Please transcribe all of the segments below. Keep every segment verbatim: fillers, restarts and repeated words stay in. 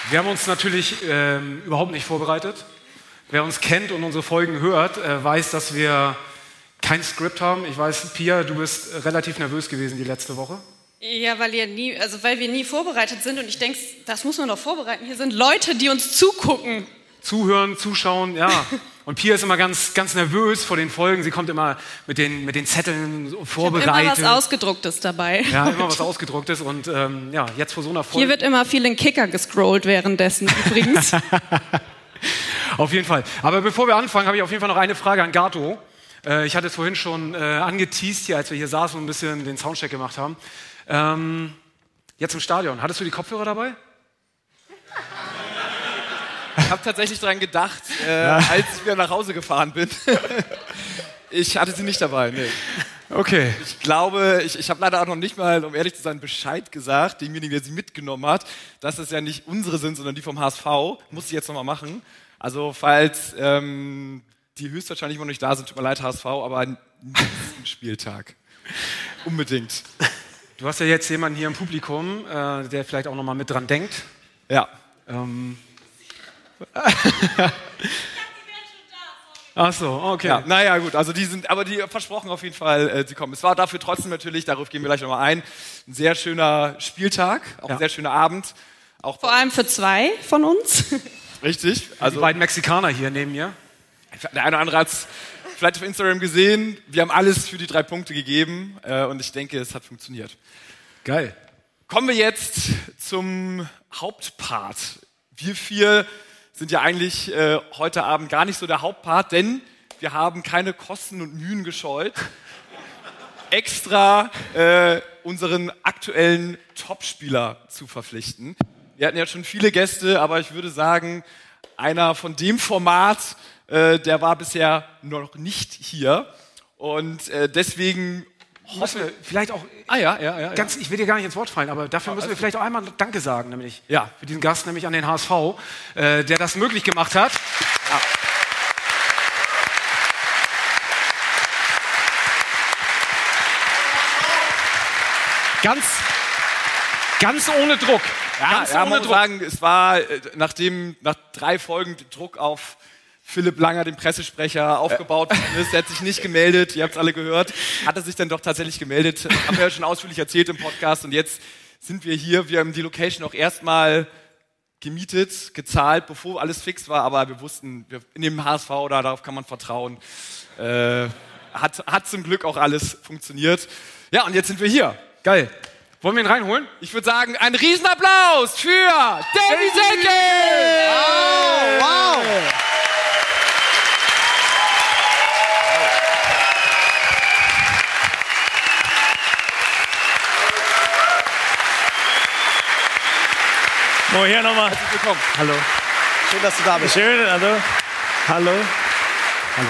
Wir haben uns natürlich ähm, überhaupt nicht vorbereitet. Wer uns kennt und unsere Folgen hört, äh, weiß, dass wir kein Skript haben. Ich weiß, Pia, du bist relativ nervös gewesen die letzte Woche. Ja, weil, ihr nie, also weil wir nie vorbereitet sind und ich denke, das muss man doch vorbereiten. Hier sind Leute, die uns zugucken. Zuhören, zuschauen, ja. Und Pia ist immer ganz, ganz nervös vor den Folgen. Sie kommt immer mit den, mit den Zetteln vorbereitet. Ich habe immer was Ausgedrucktes dabei. Ja, immer was Ausgedrucktes. Und ähm, ja, jetzt vor so einer Folge... Hier wird immer viel in Kicker gescrollt währenddessen übrigens. Auf jeden Fall. Aber bevor wir anfangen, habe ich auf jeden Fall noch eine Frage an Gato. Äh, ich hatte es vorhin schon äh, angeteast, hier, als wir hier saßen und ein bisschen den Soundcheck gemacht haben. Ähm, jetzt im Stadion. Hattest du die Kopfhörer dabei? Ich habe tatsächlich daran gedacht, äh, ja. als ich wieder nach Hause gefahren bin. Ich hatte sie nicht dabei, nee. Okay. Ich glaube, ich, ich habe leider auch noch nicht mal, um ehrlich zu sein, Bescheid gesagt, demjenigen, der sie mitgenommen hat, dass es ja nicht unsere sind, sondern die vom H S V. Muss ich jetzt nochmal machen. Also falls ähm, die höchstwahrscheinlich immer noch nicht da sind, tut mir leid, H S V, aber nächsten Spieltag. Unbedingt. Du hast ja jetzt jemanden hier im Publikum, äh, der vielleicht auch nochmal mit dran denkt. Ja. Ähm... Ach so, okay. Ja, naja, gut, also die sind, aber die versprochen auf jeden Fall, äh, sie kommen. Es war dafür trotzdem natürlich, darauf gehen wir gleich nochmal ein, ein sehr schöner Spieltag, auch ja. ein sehr schöner Abend. Auch vor allem für zwei von uns. Richtig. Also die beiden Mexikaner hier neben mir. Der eine oder andere hat es vielleicht auf Instagram gesehen. Wir haben alles für die drei Punkte gegeben äh, und ich denke, es hat funktioniert. Geil. Kommen wir jetzt zum Hauptpart. Wir vier sind ja eigentlich äh, heute Abend gar nicht so der Hauptpart, denn wir haben keine Kosten und Mühen gescheut, extra äh, unseren aktuellen Topspieler zu verpflichten. Wir hatten ja schon viele Gäste, aber ich würde sagen, einer von dem Format, äh, der war bisher noch nicht hier. Und äh, deswegen müssen wir vielleicht auch, ah, ja, ja, ja, ganz, ich will dir gar nicht ins Wort fallen, aber dafür müssen wir vielleicht auch einmal Danke sagen, nämlich ja. für diesen Gast, nämlich an den H S V, äh, der das möglich gemacht hat. Ja. Ganz, ganz ohne Druck. Ja, ganz ja, ohne man Druck. muss sagen, es war nachdem nach drei Folgen Druck auf Philipp Langer, den Pressesprecher, aufgebaut worden ist. Er hat sich nicht gemeldet, ihr habt es alle gehört. Hat er sich dann doch tatsächlich gemeldet. Haben wir ja schon ausführlich erzählt im Podcast. Und jetzt sind wir hier. Wir haben die Location auch erstmal gemietet, gezahlt, bevor alles fix war. Aber wir wussten, wir, in dem H S V, da, darauf kann man vertrauen. Äh, hat, hat zum Glück auch alles funktioniert. Ja, und jetzt sind wir hier. Geil. Wollen wir ihn reinholen? Ich würde sagen, ein Riesenapplaus für Davy Selke! Oh, wow! Oh, hier nochmal. Herzlich willkommen. Hallo. Schön, dass du da bist. Schön, hallo. Hallo. Hallo.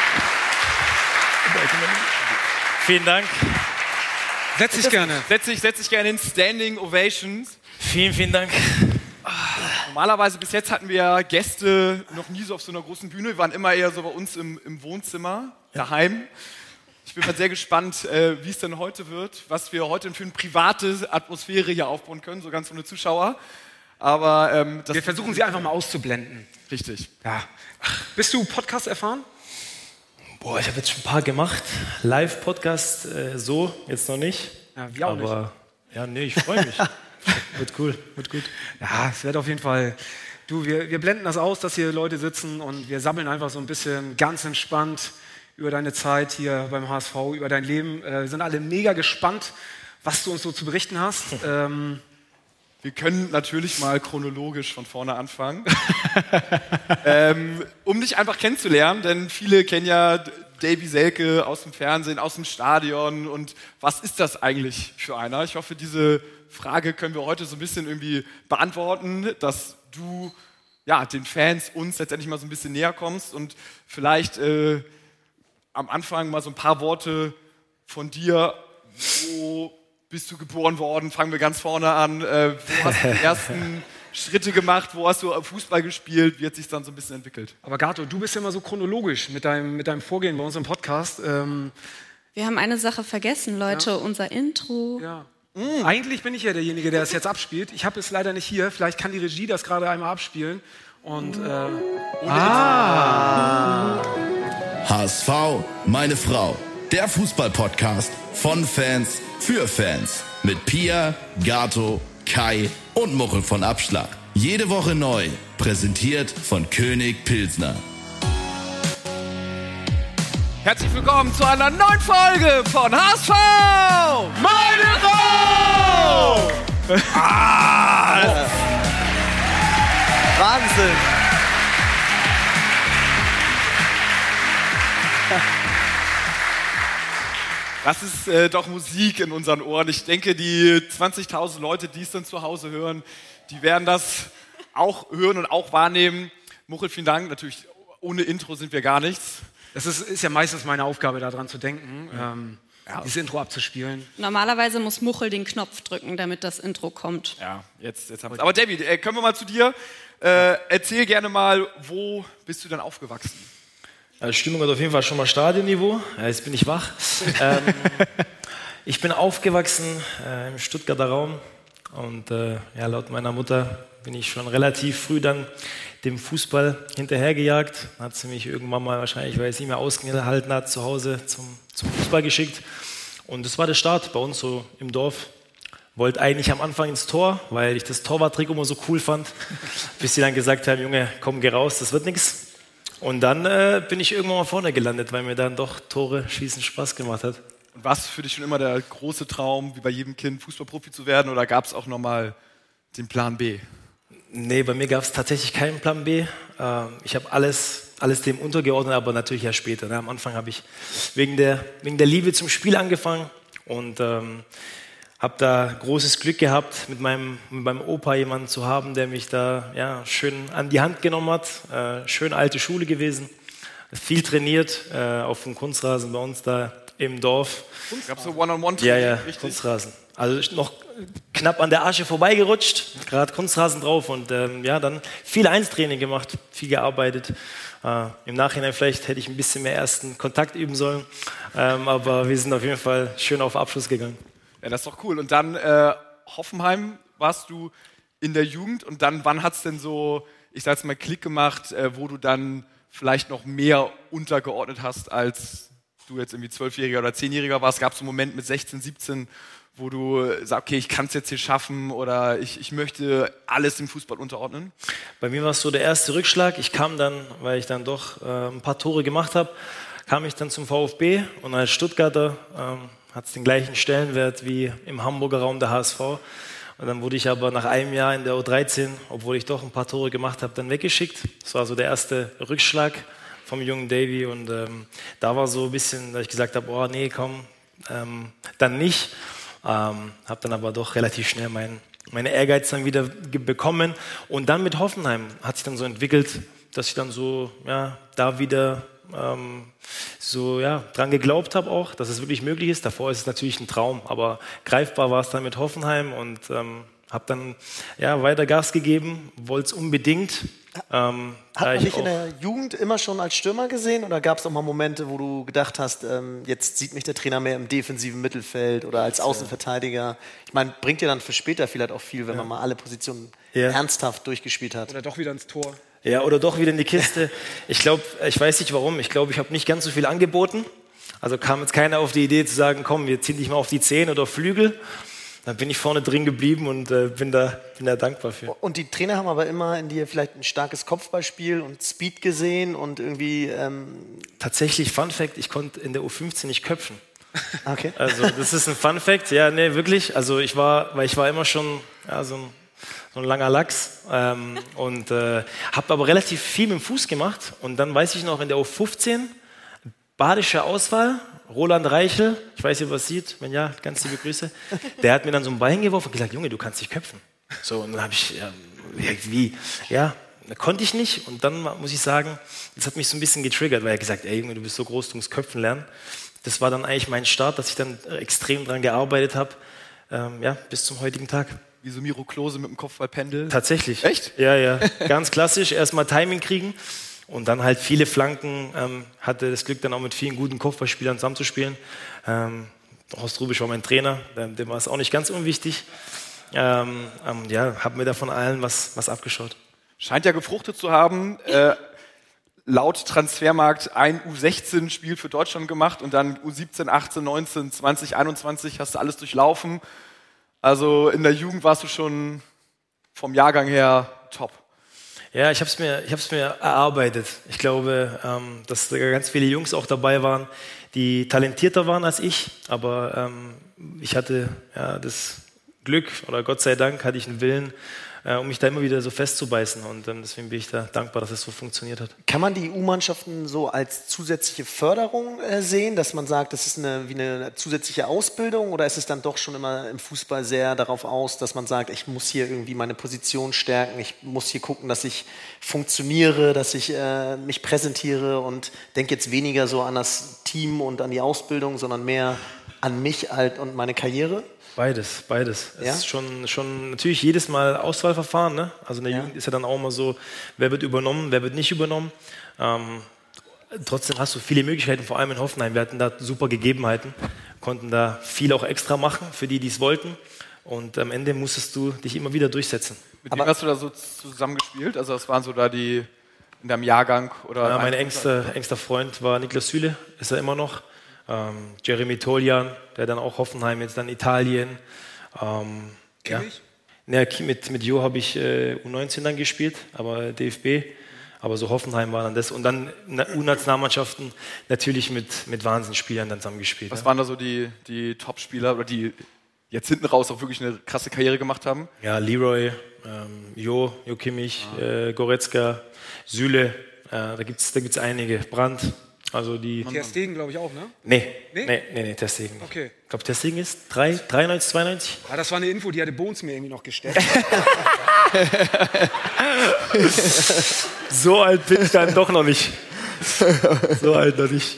Vielen Dank. Setz dich gerne. Setz dich, setz dich gerne in Standing Ovations. Vielen, vielen Dank. Normalerweise bis jetzt hatten wir Gäste noch nie so auf so einer großen Bühne. Wir waren immer eher so bei uns im, im Wohnzimmer, daheim. Ich bin mal sehr gespannt, äh, wie es denn heute wird, was wir heute für eine private Atmosphäre hier aufbauen können, so ganz ohne Zuschauer. Aber ähm, das wir versuchen sie einfach mal auszublenden. Richtig. Ja. Bist du Podcast erfahren? Boah, ich habe jetzt schon ein paar gemacht. Live-Podcast, äh, so, jetzt noch nicht. Ja, wir auch Aber, nicht. Ja, nee, ich freue mich. Wird cool, wird gut. Ja, es wird auf jeden Fall... Du, wir, wir blenden das aus, dass hier Leute sitzen und wir sammeln einfach so ein bisschen ganz entspannt über deine Zeit hier beim H S V, über dein Leben. Äh, wir sind alle mega gespannt, was du uns so zu berichten hast. ähm, Wir können natürlich mal chronologisch von vorne anfangen, ähm, um dich einfach kennenzulernen, denn viele kennen ja Davy Selke aus dem Fernsehen, aus dem Stadion und was ist das eigentlich für einer? Ich hoffe, diese Frage können wir heute so ein bisschen irgendwie beantworten, dass du ja, den Fans, uns letztendlich mal so ein bisschen näher kommst und vielleicht äh, am Anfang mal so ein paar Worte von dir, wo bist du geboren worden? Fangen wir ganz vorne an. Äh, wo hast du die ersten Schritte gemacht? Wo hast du Fußball gespielt? Wie hat sich dann so ein bisschen entwickelt? Aber Gato, du bist ja immer so chronologisch mit deinem, mit deinem Vorgehen bei uns im Podcast. Ähm, Wir haben eine Sache vergessen, Leute, Ja. unser Intro. ja. Mm. Eigentlich bin ich ja derjenige, der es jetzt abspielt. Ich habe es leider nicht hier. Vielleicht kann die Regie das gerade einmal abspielen. Und, äh, ah. H S V, meine Frau. Der Fußball-Podcast von Fans für Fans. Mit Pia, Gato, Kai und Muchel von Abschlag. Jede Woche neu. Präsentiert von König Pilsner. Herzlich willkommen zu einer neuen Folge von H S V! Meine Frau! Ah! Wahnsinn! Das ist äh, doch Musik in unseren Ohren. Ich denke, die zwanzigtausend Leute, die es dann zu Hause hören, die werden das auch hören und auch wahrnehmen. Muchel, vielen Dank. Natürlich, ohne Intro sind wir gar nichts. Das ist, ist ja meistens meine Aufgabe, daran zu denken, ähm, ja. dieses Intro abzuspielen. Normalerweise muss Muchel den Knopf drücken, damit das Intro kommt. Ja, jetzt, jetzt haben wir es. Aber David, äh, können wir mal zu dir? Äh, erzähl gerne mal, wo bist du denn aufgewachsen? Die Stimmung hat auf jeden Fall schon mal Stadionniveau. Ja, jetzt bin ich wach. ähm, ich bin aufgewachsen äh, im Stuttgarter Raum und äh, ja, laut meiner Mutter bin ich schon relativ früh dann dem Fußball hinterhergejagt. Hat sie mich irgendwann mal wahrscheinlich, weil es nicht mehr ausgehalten hat, zu Hause zum, zum Fußball geschickt. Und das war der Start bei uns so im Dorf. Wollte eigentlich am Anfang ins Tor, weil ich das Torwarttrikot immer so cool fand. Bis sie dann gesagt haben, Junge, komm, geh raus, das wird nichts. Und dann äh, bin ich irgendwann mal vorne gelandet, weil mir dann doch Tore schießen Spaß gemacht hat. Und war es für dich schon immer der große Traum, wie bei jedem Kind, Fußballprofi zu werden? Oder gab es auch nochmal den Plan B? Nee, bei mir gab es tatsächlich keinen Plan B. Ähm, ich habe alles, alles dem untergeordnet, aber natürlich erst später. Ne? Am Anfang habe ich wegen der, wegen der Liebe zum Spiel angefangen und ähm, habe da großes Glück gehabt, mit meinem, mit meinem Opa jemanden zu haben, der mich da ja, schön an die Hand genommen hat. Äh, schön alte Schule gewesen, viel trainiert äh, auf dem Kunstrasen bei uns da im Dorf. Gab es so One-on-One-Training? Ja, ja, richtig? Kunstrasen. Also noch knapp an der Asche vorbeigerutscht, gerade Kunstrasen drauf und ähm, ja, dann viel Einstraining gemacht, viel gearbeitet. Äh, Im Nachhinein vielleicht hätte ich ein bisschen mehr ersten Kontakt üben sollen, ähm, aber wir sind auf jeden Fall schön auf Abschluss gegangen. Ja, das ist doch cool. Und dann äh, Hoffenheim warst du in der Jugend und dann, wann hat es denn so, ich sag jetzt mal, Klick gemacht, äh, wo du dann vielleicht noch mehr untergeordnet hast, als du jetzt irgendwie Zwölfjähriger oder Zehnjähriger warst? Gab es einen Moment mit sechzehn, siebzehn, wo du sagst, okay, ich kann es jetzt hier schaffen oder ich, ich möchte alles im Fußball unterordnen? Bei mir war es so der erste Rückschlag. Ich kam dann, weil ich dann doch äh, ein paar Tore gemacht habe, kam ich dann zum VfB und als Stuttgarter ähm, hat es den gleichen Stellenwert wie im Hamburger Raum der H S V. Und dann wurde ich aber nach einem Jahr in der U dreizehn, obwohl ich doch ein paar Tore gemacht habe, dann weggeschickt. Das war so der erste Rückschlag vom jungen Davy. Und ähm, da war so ein bisschen, dass ich gesagt habe, oh nee, komm, ähm, dann nicht. Ähm, habe dann aber doch relativ schnell mein, meine Ehrgeiz dann wieder bekommen. Und dann mit Hoffenheim hat sich dann so entwickelt, dass ich dann so ja, da wieder ähm, so ja, dran geglaubt habe auch, dass es wirklich möglich ist. Davor ist es natürlich ein Traum, aber greifbar war es dann mit Hoffenheim und ähm, habe dann ja, weiter Gas gegeben, wollte es unbedingt. Ähm, Hat man dich in der Jugend immer schon als Stürmer gesehen oder gab es auch mal Momente, wo du gedacht hast, ähm, jetzt sieht mich der Trainer mehr im defensiven Mittelfeld oder als Außenverteidiger? Ich meine, bringt dir dann für später vielleicht auch viel, wenn ja. man mal alle Positionen ja. ernsthaft durchgespielt hat. Oder doch wieder ins Tor. Ja, oder doch wieder in die Kiste. Ich glaube, ich weiß nicht warum, ich glaube, ich habe nicht ganz so viel angeboten. Also kam jetzt keiner auf die Idee zu sagen, komm, wir ziehen dich mal auf die Zehen oder auf Flügel. Dann bin ich vorne drin geblieben und äh, bin, da, bin da dankbar für. Und die Trainer haben aber immer in dir vielleicht ein starkes Kopfballspiel und Speed gesehen und irgendwie... Ähm Tatsächlich, Fun Fact, ich konnte in der U fünfzehn nicht köpfen. Okay. Also das ist ein Fun Fact, ja, nee, wirklich. Also ich war, weil ich war immer schon ja, so, ein, so ein langer Lachs ähm, und äh, habe aber relativ viel mit dem Fuß gemacht. Und dann weiß ich noch, in der U fünfzehn, badische Auswahl, Roland Reichel, ich weiß nicht, was sieht, wenn ja, ganz liebe Grüße, der hat mir dann so ein Bein geworfen und gesagt, Junge, du kannst dich köpfen. So, und dann habe ich, ja, wie, ja, konnte ich nicht. Und dann muss ich sagen, das hat mich so ein bisschen getriggert, weil er gesagt hat, ey Junge, du bist so groß, du musst köpfen lernen. Das war dann eigentlich mein Start, dass ich dann extrem dran gearbeitet habe, ähm, ja, bis zum heutigen Tag. Wie so Miro Klose mit dem Kopfballpendel? Tatsächlich. Echt? Ja, ja, ganz klassisch, erstmal Timing kriegen. Und dann halt viele Flanken, ähm, hatte das Glück, dann auch mit vielen guten Kopfballspielern zusammenzuspielen. Ähm, Horst Rubisch war mein Trainer, dem, dem war es auch nicht ganz unwichtig. Ähm, ähm, ja, habe mir da von allen was, was abgeschaut. Scheint ja gefruchtet zu haben. Äh, laut Transfermarkt ein U sechzehn Spiel für Deutschland gemacht und dann U siebzehn, achtzehn, neunzehn, zwanzig, einundzwanzig hast du alles durchlaufen. Also in der Jugend warst du schon vom Jahrgang her top. Ja, ich habe es mir, ich hab's mir erarbeitet. Ich glaube, ähm, dass da ganz viele Jungs auch dabei waren, die talentierter waren als ich. Aber ähm, ich hatte ja, das Glück, oder Gott sei Dank, hatte ich einen Willen, äh, um mich da immer wieder so festzubeißen. Und ähm, deswegen bin ich da dankbar, dass es so funktioniert hat. Kann man die U Mannschaften so als zusätzliche Förderung äh, sehen, dass man sagt, das ist eine, wie eine zusätzliche Ausbildung, oder ist es dann doch schon immer im Fußball sehr darauf aus, dass man sagt, ich muss hier irgendwie meine Position stärken, ich muss hier gucken, dass ich funktioniere, dass ich äh, mich präsentiere und denke jetzt weniger so an das Team und an die Ausbildung, sondern mehr an mich halt und meine Karriere? Beides, beides. Es Ja? ist schon, schon natürlich jedes Mal Auswahlverfahren. Ne? Also in der Ja. Jugend ist ja dann auch immer so, wer wird übernommen, wer wird nicht übernommen. Ähm, trotzdem hast du viele Möglichkeiten, vor allem in Hoffenheim. Wir hatten da super Gegebenheiten, konnten da viel auch extra machen für die, die es wollten. Und am Ende musstest du dich immer wieder durchsetzen. Mit wem hast du da so zusammengespielt? Also was waren so da die in deinem Jahrgang? Oder Ja, mein engster, engster Freund war Niklas Süle, ist er immer noch. Ähm, Jeremy Toljan, der dann auch Hoffenheim, jetzt dann Italien. Ähm, ja. Ja, mit, mit Jo habe ich äh, U neunzehn dann gespielt, aber D F B. Aber so Hoffenheim war dann das. Und dann U-Nationalmannschaften natürlich mit, mit Wahnsinnsspielern dann zusammen gespielt. Was ja. waren da so die, die Top-Spieler, oder die jetzt hinten raus auch wirklich eine krasse Karriere gemacht haben? Ja, Leroy, ähm, Jo, Jo Kimmich, ah. äh, Goretzka, Süle, äh, da gibt es da gibt's einige. Brandt. Also die Ter Stegen, glaube ich, auch, ne? Nee, nee, nee, nee, nee Ter Stegen nicht. Okay. Ich glaube, Ter Stegen ist drei, dreiundneunzig, zweiundneunzig. Ah, das war eine Info, die hatte Bones mir irgendwie noch gestellt. So alt bin ich dann doch noch nicht. So alt noch nicht.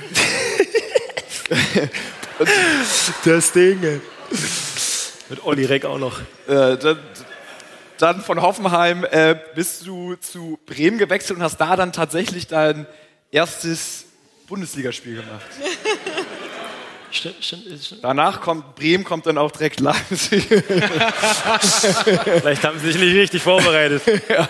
Ter Stegen. Mit Olli Reck auch noch. Äh, dann, dann von Hoffenheim äh, bist du zu Bremen gewechselt und hast da dann tatsächlich dein erstes Bundesligaspiel gemacht. Stimmt, stimmt, stimmt. Danach kommt Bremen, kommt dann auch direkt Leipzig. Vielleicht haben sie sich nicht richtig vorbereitet. Ja,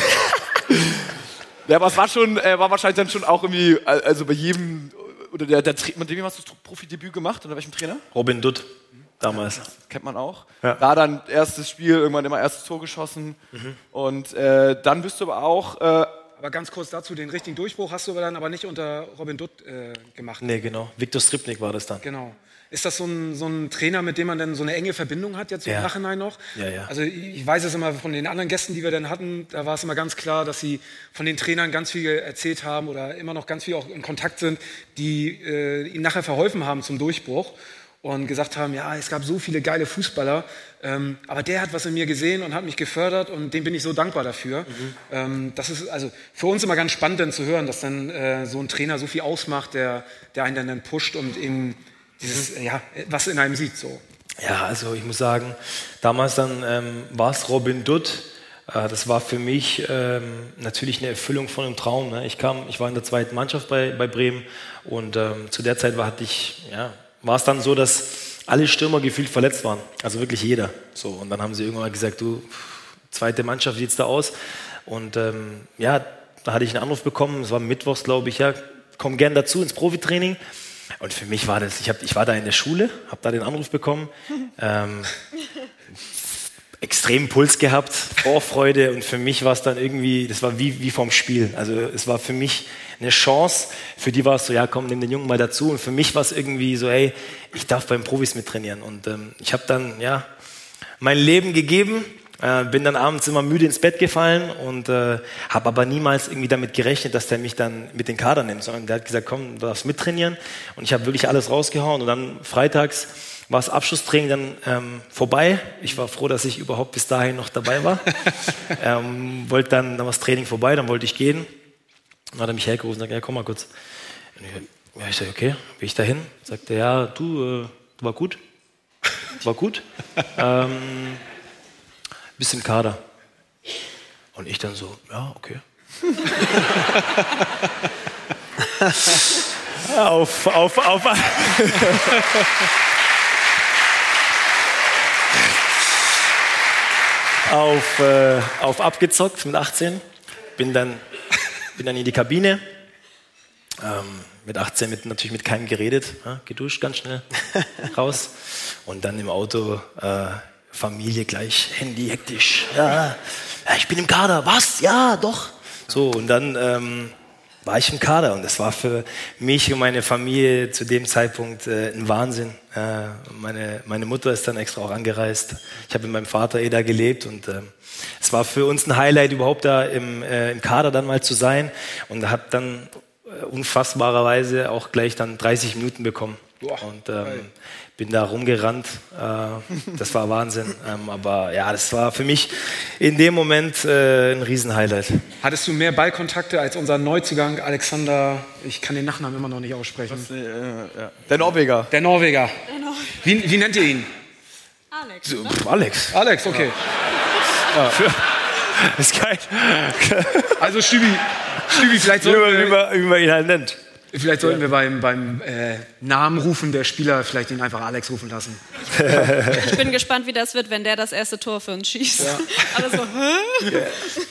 ja, aber es war schon, äh, war wahrscheinlich dann schon auch irgendwie, also bei jedem, oder der, der mit wem hast du das Profidebüt gemacht, oder welchem Trainer? Robin Dutt, damals. Das kennt man auch. Ja. Da dann erstes Spiel, irgendwann immer erstes Tor geschossen. Mhm. Und äh, dann bist du aber auch... Äh, Aber ganz kurz dazu, den richtigen Durchbruch hast du aber dann aber nicht unter Robin Dutt äh, gemacht. Nee, genau. Viktor Skripnik war das dann. Genau. Ist das so ein, so ein Trainer, mit dem man dann so eine enge Verbindung hat, jetzt so Ja. im Nachhinein noch? Ja, ja. Also ich weiß es immer von den anderen Gästen, die wir dann hatten, da war es immer ganz klar, dass sie von den Trainern ganz viel erzählt haben oder immer noch ganz viel auch in Kontakt sind, die äh, ihnen nachher verholfen haben zum Durchbruch und gesagt haben, ja, es gab so viele geile Fußballer, ähm, aber der hat was in mir gesehen und hat mich gefördert und dem bin ich so dankbar dafür. Mhm. Ähm, das ist also für uns immer ganz spannend dann zu hören, dass dann äh, so ein Trainer so viel ausmacht, der, der einen dann, dann pusht und eben dieses, mhm. ja, was in einem sieht so. Ja, also ich muss sagen, damals dann ähm, war es Robin Dutt. Äh, das war für mich ähm, natürlich eine Erfüllung von einem Traum. Ne? Ich kam, ich war in der zweiten Mannschaft bei, bei Bremen und ähm, zu der Zeit war, hatte ich, ja, war es dann so, dass alle Stürmer gefühlt verletzt waren. Also wirklich jeder. So, und dann haben sie irgendwann mal gesagt, du, zweite Mannschaft, wie sieht's da aus? Und ähm, ja, da hatte ich einen Anruf bekommen, es war mittwochs, glaube ich, ja, komm gern dazu ins Profitraining. Und für mich war das, ich, hab, ich war da in der Schule, habe da den Anruf bekommen, ähm, extremen Puls gehabt, Vorfreude, und für mich war es dann irgendwie, das war wie, wie vorm Spiel. Also es war für mich eine Chance, für die war es so, ja komm, nimm den Jungen mal dazu, und für mich war es irgendwie so, hey, ich darf beim Profis mittrainieren, und ähm, ich habe dann, ja, mein Leben gegeben, äh, bin dann abends immer müde ins Bett gefallen und äh, habe aber niemals irgendwie damit gerechnet, dass der mich dann mit den Kader nimmt, sondern der hat gesagt, komm, du darfst mittrainieren, und ich habe wirklich alles rausgehauen, und dann freitags war das Abschlusstraining dann ähm, vorbei. Ich war froh, dass ich überhaupt bis dahin noch dabei war. ähm, wollte dann, dann war das Training vorbei, dann wollte ich gehen. Dann hat er mich hergerufen und gesagt, ja, komm mal kurz. Und ich, ja, ich sage, okay, bin ich dahin? Sagte er, ja, du, äh, war gut. War gut. ähm, bist im Kader. Und ich dann so, ja, okay. auf, auf, auf, auf, äh, auf abgezockt mit achtzehn. Bin dann, bin dann in die Kabine. Ähm, mit achtzehn mit, natürlich mit keinem geredet, ja, geduscht ganz schnell raus. Und dann im Auto äh, Familie gleich, Handy hektisch. Ja, ja, ich bin im Kader. Was? Ja, doch. So, und dann ähm, war ich im Kader. Und das war für mich und meine Familie zu dem Zeitpunkt äh, ein Wahnsinn. Äh, meine, meine Mutter ist dann extra auch angereist. Ich habe mit meinem Vater eh da gelebt. Und äh, es war für uns ein Highlight, überhaupt da im, äh, im Kader dann mal zu sein. Und habe dann äh, unfassbarerweise auch gleich dann dreißig Minuten bekommen. Boah, und ähm, bin da rumgerannt. Äh, das war Wahnsinn. Ähm, aber ja, das war für mich in dem Moment äh, ein Riesenhighlight. Hattest du mehr Ballkontakte als unser Neuzugang Alexander? Ich kann den Nachnamen immer noch nicht aussprechen. Was, äh, ja. Der Norweger. Der Norweger. Der Norweger. Wie, wie nennt ihr ihn? Alex. So, pff, Alex. Alex, okay. Ja. Für, ist geil. Also Stübi, Stübi vielleicht sollten wie, wir, man, wie man ihn halt nennt. Vielleicht sollten wir beim, beim äh, Namen rufen der Spieler vielleicht ihn einfach Alex rufen lassen. Ich bin gespannt, wie das wird, wenn der das erste Tor für uns schießt. Ja. Alle so, hä? Ja.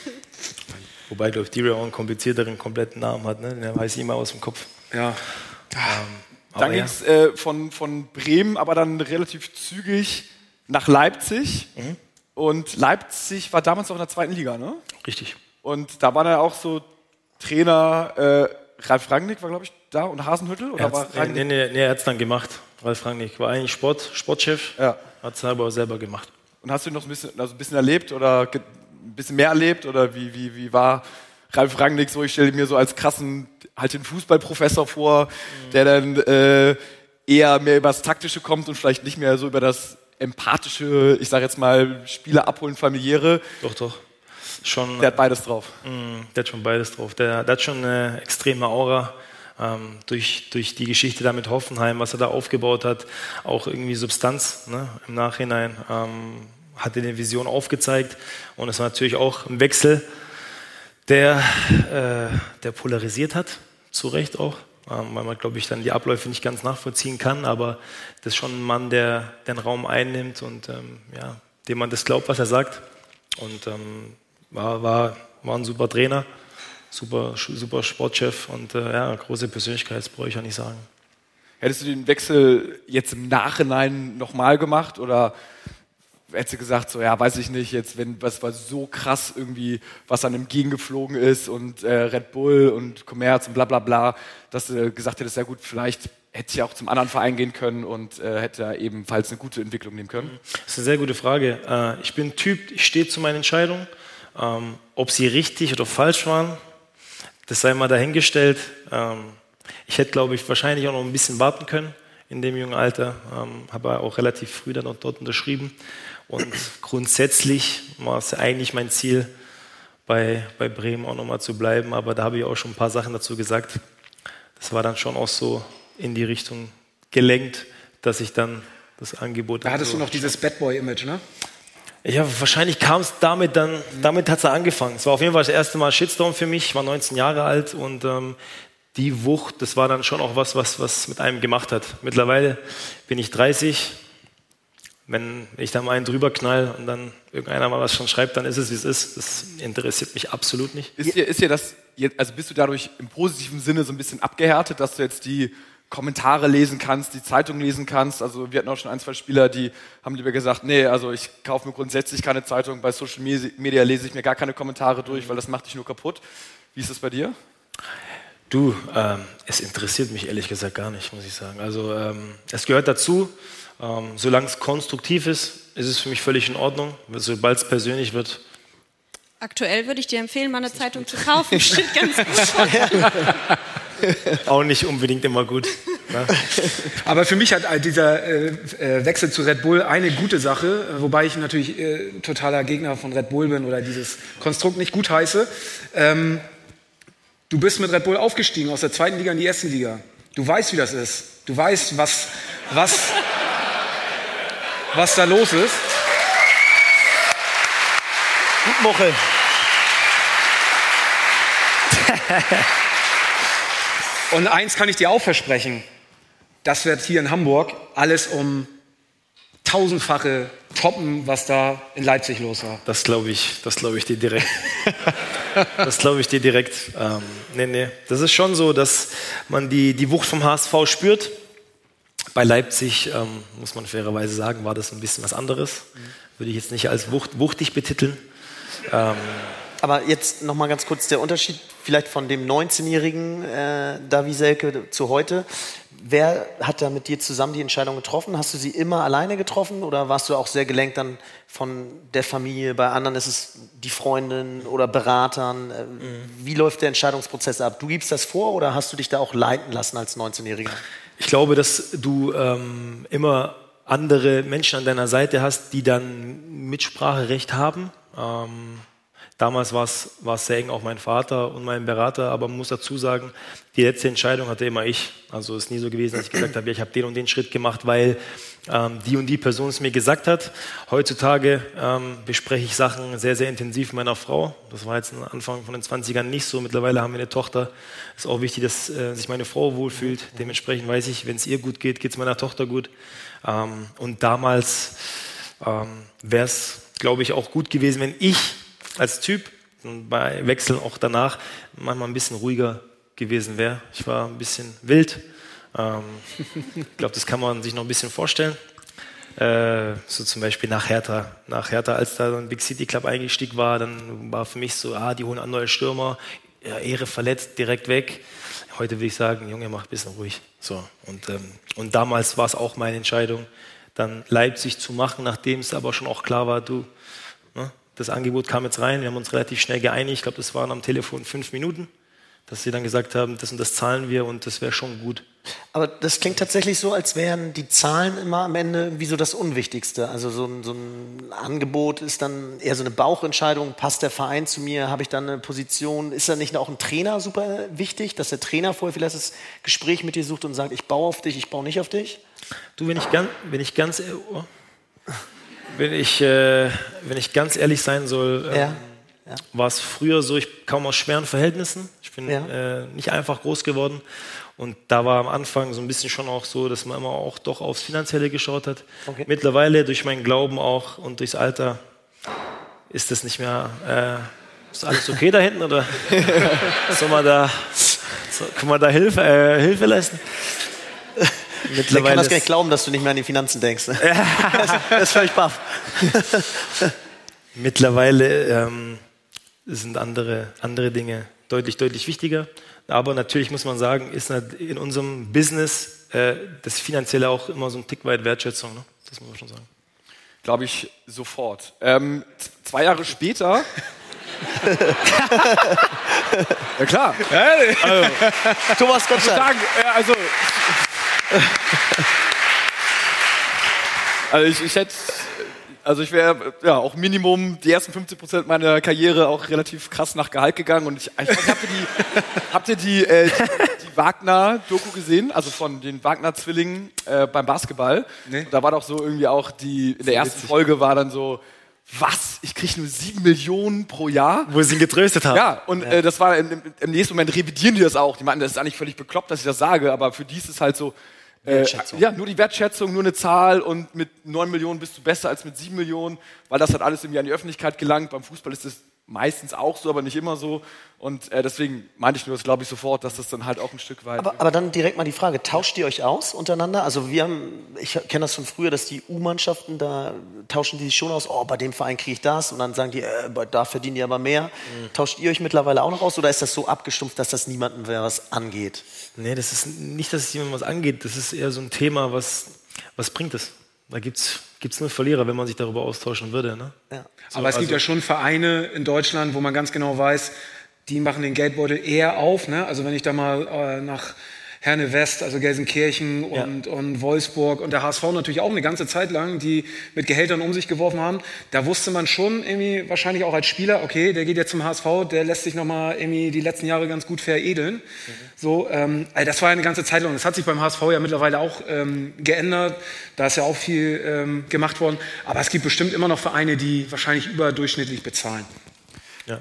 Wobei, glaube ich, Diri auch einen komplizierteren kompletten Namen hat. Ne? Der weiß ich immer aus dem Kopf. Ja. Ähm, dann ging es äh, von, von Bremen, aber dann relativ zügig nach Leipzig. Mhm. Und Leipzig war damals noch in der zweiten Liga, ne? Richtig. Und da war dann auch so Trainer... Äh, Ralf Rangnick war, glaube ich, da und Hasenhüttl? Oder war nee, nee, nee, er hat es dann gemacht. Ralf Rangnick war eigentlich Sport, Sportchef, ja. hat es aber selber gemacht. Und hast du ihn noch ein bisschen, also ein bisschen erlebt oder ein bisschen mehr erlebt? Oder wie, wie, wie war Ralf Rangnick so? Ich stelle mir so als krassen, halt den Fußballprofessor vor, mhm. der dann äh, eher mehr über das Taktische kommt und vielleicht nicht mehr so über das empathische, ich sage jetzt mal, Spieler abholen, familiäre. Doch, doch. Schon, der hat beides drauf. Mh, der hat schon beides drauf. Der, der hat schon eine extreme Aura ähm, durch, durch die Geschichte da mit Hoffenheim, was er da aufgebaut hat. Auch irgendwie Substanz, ne, im Nachhinein. Ähm, hat er eine Vision aufgezeigt. Und es war natürlich auch ein Wechsel, der, äh, der polarisiert hat. Zu Recht auch. Ähm, weil man, glaube ich, dann die Abläufe nicht ganz nachvollziehen kann. Aber das ist schon ein Mann, der den Raum einnimmt und ähm, ja, dem man das glaubt, was er sagt. Und ähm, War, war, war ein super Trainer, super, super Sportchef und äh, ja, große Persönlichkeit, das brauche ich ja nicht sagen. Hättest du den Wechsel jetzt im Nachhinein nochmal gemacht oder hättest du gesagt, so ja, weiß ich nicht, jetzt wenn was war so krass irgendwie, was an ihm gegengeflogen ist und äh, Red Bull und Commerz und bla bla bla, dass du gesagt hättest, ja gut, vielleicht hätte ich auch zum anderen Verein gehen können und äh, hätte da ebenfalls eine gute Entwicklung nehmen können? Das ist eine sehr gute Frage. Äh, ich bin ein Typ, ich stehe zu meinen Entscheidungen. Ähm, ob sie richtig oder falsch waren, das sei mal dahingestellt. Ähm, ich hätte, glaube ich, wahrscheinlich auch noch ein bisschen warten können in dem jungen Alter. Ähm, habe auch relativ früh dann auch dort unterschrieben. Und grundsätzlich war es eigentlich mein Ziel, bei, bei Bremen auch nochmal zu bleiben. Aber da habe ich auch schon ein paar Sachen dazu gesagt. Das war dann schon auch so in die Richtung gelenkt, dass ich dann das Angebot... Da hattest so du noch dieses Bad Boy-Image, ne? Ja, wahrscheinlich kam es damit dann, damit hat es angefangen. Es war auf jeden Fall das erste Mal Shitstorm für mich, ich war neunzehn Jahre alt und ähm, die Wucht, das war dann schon auch was, was, was mit einem gemacht hat. Mittlerweile bin ich dreißig, wenn ich da mal einen drüber knall und dann irgendeiner mal was schon schreibt, dann ist es, wie es ist. Das interessiert mich absolut nicht. Ist dir, ist dir das, also bist du dadurch im positiven Sinne so ein bisschen abgehärtet, dass du jetzt die Kommentare lesen kannst, die Zeitung lesen kannst. Also wir hatten auch schon ein, zwei Spieler, die haben lieber gesagt, nee, also ich kaufe mir grundsätzlich keine Zeitung, bei Social Media lese ich mir gar keine Kommentare durch, weil das macht dich nur kaputt. Wie ist das bei dir? Du, ähm, es interessiert mich ehrlich gesagt gar nicht, muss ich sagen. Also ähm, es gehört dazu, ähm, solange es konstruktiv ist, ist es für mich völlig in Ordnung. Sobald es persönlich wird. Aktuell würde ich dir empfehlen, mal eine Zeitung gut. zu kaufen. Steht ganz gut. Auch nicht unbedingt immer gut. Ne? Aber für mich hat dieser äh, Wechsel zu Red Bull eine gute Sache, wobei ich natürlich äh, totaler Gegner von Red Bull bin oder dieses Konstrukt nicht gut heiße. Ähm, du bist mit Red Bull aufgestiegen aus der zweiten Liga in die erste Liga. Du weißt, wie das ist. Du weißt, was, was, was da los ist. Gut, Muchel. Und eins kann ich dir auch versprechen, das wird hier in Hamburg alles um tausendfache toppen, was da in Leipzig los war. Das glaube ich, das glaube ich dir direkt. Das glaube ich dir direkt. Ähm, nee, nee. Das ist schon so, dass man die, die Wucht vom H S V spürt. Bei Leipzig, ähm, muss man fairerweise sagen, war das ein bisschen was anderes. Mhm. Würde ich jetzt nicht als wucht, wuchtig betiteln. Ähm, Aber jetzt noch mal ganz kurz der Unterschied vielleicht von dem neunzehnjährigen äh, Davy Selke zu heute. Wer hat da mit dir zusammen die Entscheidung getroffen? Hast du sie immer alleine getroffen oder warst du auch sehr gelenkt dann von der Familie? Bei anderen ist es die Freundin oder Beratern. Mhm. Wie läuft der Entscheidungsprozess ab? Du gibst das vor oder hast du dich da auch leiten lassen als neunzehnjähriger? Ich glaube, dass du ähm, immer andere Menschen an deiner Seite hast, die dann Mitspracherecht haben. Ähm, Damals war es sehr eng, auch mein Vater und mein Berater, aber man muss dazu sagen, die letzte Entscheidung hatte immer ich. Also es ist nie so gewesen, dass ich gesagt habe, ja, ich habe den und den Schritt gemacht, weil ähm, die und die Person es mir gesagt hat. Heutzutage ähm, bespreche ich Sachen sehr, sehr intensiv mit meiner Frau. Das war jetzt am Anfang von den zwanzigern nicht so. Mittlerweile haben wir eine Tochter. Es ist auch wichtig, dass äh, sich meine Frau wohlfühlt. Dementsprechend weiß ich, wenn es ihr gut geht, geht es meiner Tochter gut. Ähm, und damals ähm, wäre es, glaube ich, auch gut gewesen, wenn ich als Typ und bei Wechseln auch danach manchmal ein bisschen ruhiger gewesen wäre. Ich war ein bisschen wild. Ähm, ich glaube, das kann man sich noch ein bisschen vorstellen. Äh, so zum Beispiel nach Hertha. Nach Hertha, als da ein Big City Club eingestiegen war, dann war für mich so, ah, die holen an neue Stürmer, ja, Ehre verletzt, direkt weg. Heute will ich sagen, Junge, mach ein bisschen ruhig. So, und, ähm, und damals war es auch meine Entscheidung, dann Leipzig zu machen, nachdem es aber schon auch klar war, du, ne, das Angebot kam jetzt rein, wir haben uns relativ schnell geeinigt, ich glaube, das waren am Telefon fünf Minuten, dass sie dann gesagt haben, das und das zahlen wir und das wäre schon gut. Aber das klingt tatsächlich so, als wären die Zahlen immer am Ende wie so das Unwichtigste. Also so ein, so ein Angebot ist dann eher so eine Bauchentscheidung, passt der Verein zu mir, habe ich dann eine Position, ist da nicht auch ein Trainer super wichtig, dass der Trainer vorher vielleicht das Gespräch mit dir sucht und sagt, ich baue auf dich, ich baue nicht auf dich? Du, wenn ich ganz, wenn ich ganz, oh. Wenn ich, äh, wenn ich ganz ehrlich sein soll, ähm, ja. Ja. war es früher so, ich kam aus schweren Verhältnissen. Ich bin ja. äh, nicht einfach groß geworden. Und da war am Anfang so ein bisschen schon auch so, dass man immer auch doch aufs Finanzielle geschaut hat. Okay. Mittlerweile durch meinen Glauben auch und durchs Alter ist das nicht mehr, äh, ist alles okay da hinten oder soll man da, soll, kann man da Hilfe, äh, Hilfe leisten? Ich kann das gar nicht glauben, dass du nicht mehr an die Finanzen denkst. Ne? das, das ist völlig baff. Mittlerweile ähm, sind andere, andere Dinge deutlich, deutlich wichtiger. Aber natürlich muss man sagen, ist in unserem Business äh, das Finanzielle auch immer so ein Tick weit Wertschätzung. Ne? Das muss man schon sagen. Glaube ich sofort. Ähm, zwei Jahre später... ja klar. Also, Thomas Gottschalk. Sagen, also... Also ich, ich hätte, also ich wäre ja auch Minimum die ersten fünfzig Prozent meiner Karriere auch relativ krass nach Gehalt gegangen und ich, ich weiß, habt ihr die, habt ihr die, äh, die, die Wagner-Doku gesehen, also von den Wagner-Zwillingen äh, beim Basketball? Nee. Und da war doch so irgendwie auch die, in der ersten witzig. Folge war dann so, was? Ich kriege nur sieben Millionen pro Jahr? Wo sie ihn getröstet haben. Ja, und ja. Äh, das war im, im nächsten Moment revidieren die das auch. Die meinten, das ist eigentlich völlig bekloppt, dass ich das sage, aber für die ist es halt so, Äh, ja, nur die Wertschätzung, nur eine Zahl und mit neun Millionen bist du besser als mit sieben Millionen, weil das hat alles irgendwie an die Öffentlichkeit gelangt. Beim Fußball ist es meistens auch so, aber nicht immer so. Und äh, deswegen meinte ich nur das, glaube ich, sofort, dass das dann halt auch ein Stück weit... Aber, aber dann direkt mal die Frage, tauscht ihr euch aus untereinander? Also wir haben, ich kenne das von früher, dass die U-Mannschaften, da tauschen die sich schon aus, oh, bei dem Verein kriege ich das und dann sagen die, äh, da verdienen die aber mehr. Mhm. Tauscht ihr euch mittlerweile auch noch aus oder ist das so abgestumpft, dass das niemandem mehr was angeht? Nee, das ist nicht, dass es jemandem was angeht, das ist eher so ein Thema, was, was bringt es? Da gibt es nur Verlierer, wenn man sich darüber austauschen würde. Ne? Ja. So, aber es gibt also ja schon Vereine in Deutschland, wo man ganz genau weiß, die machen den Geldbeutel eher auf. Ne? Also wenn ich da mal äh, nach Herne West, also Gelsenkirchen und, ja. und Wolfsburg und der H S V natürlich auch eine ganze Zeit lang, die mit Gehältern um sich geworfen haben, da wusste man schon irgendwie wahrscheinlich auch als Spieler, okay, der geht jetzt zum H S V, der lässt sich nochmal irgendwie die letzten Jahre ganz gut veredeln. Mhm. So, ähm, also das war ja eine ganze Zeit lang. Das hat sich beim H S V ja mittlerweile auch ähm, geändert. Da ist ja auch viel ähm, gemacht worden. Aber es gibt bestimmt immer noch Vereine, die wahrscheinlich überdurchschnittlich bezahlen. Ja.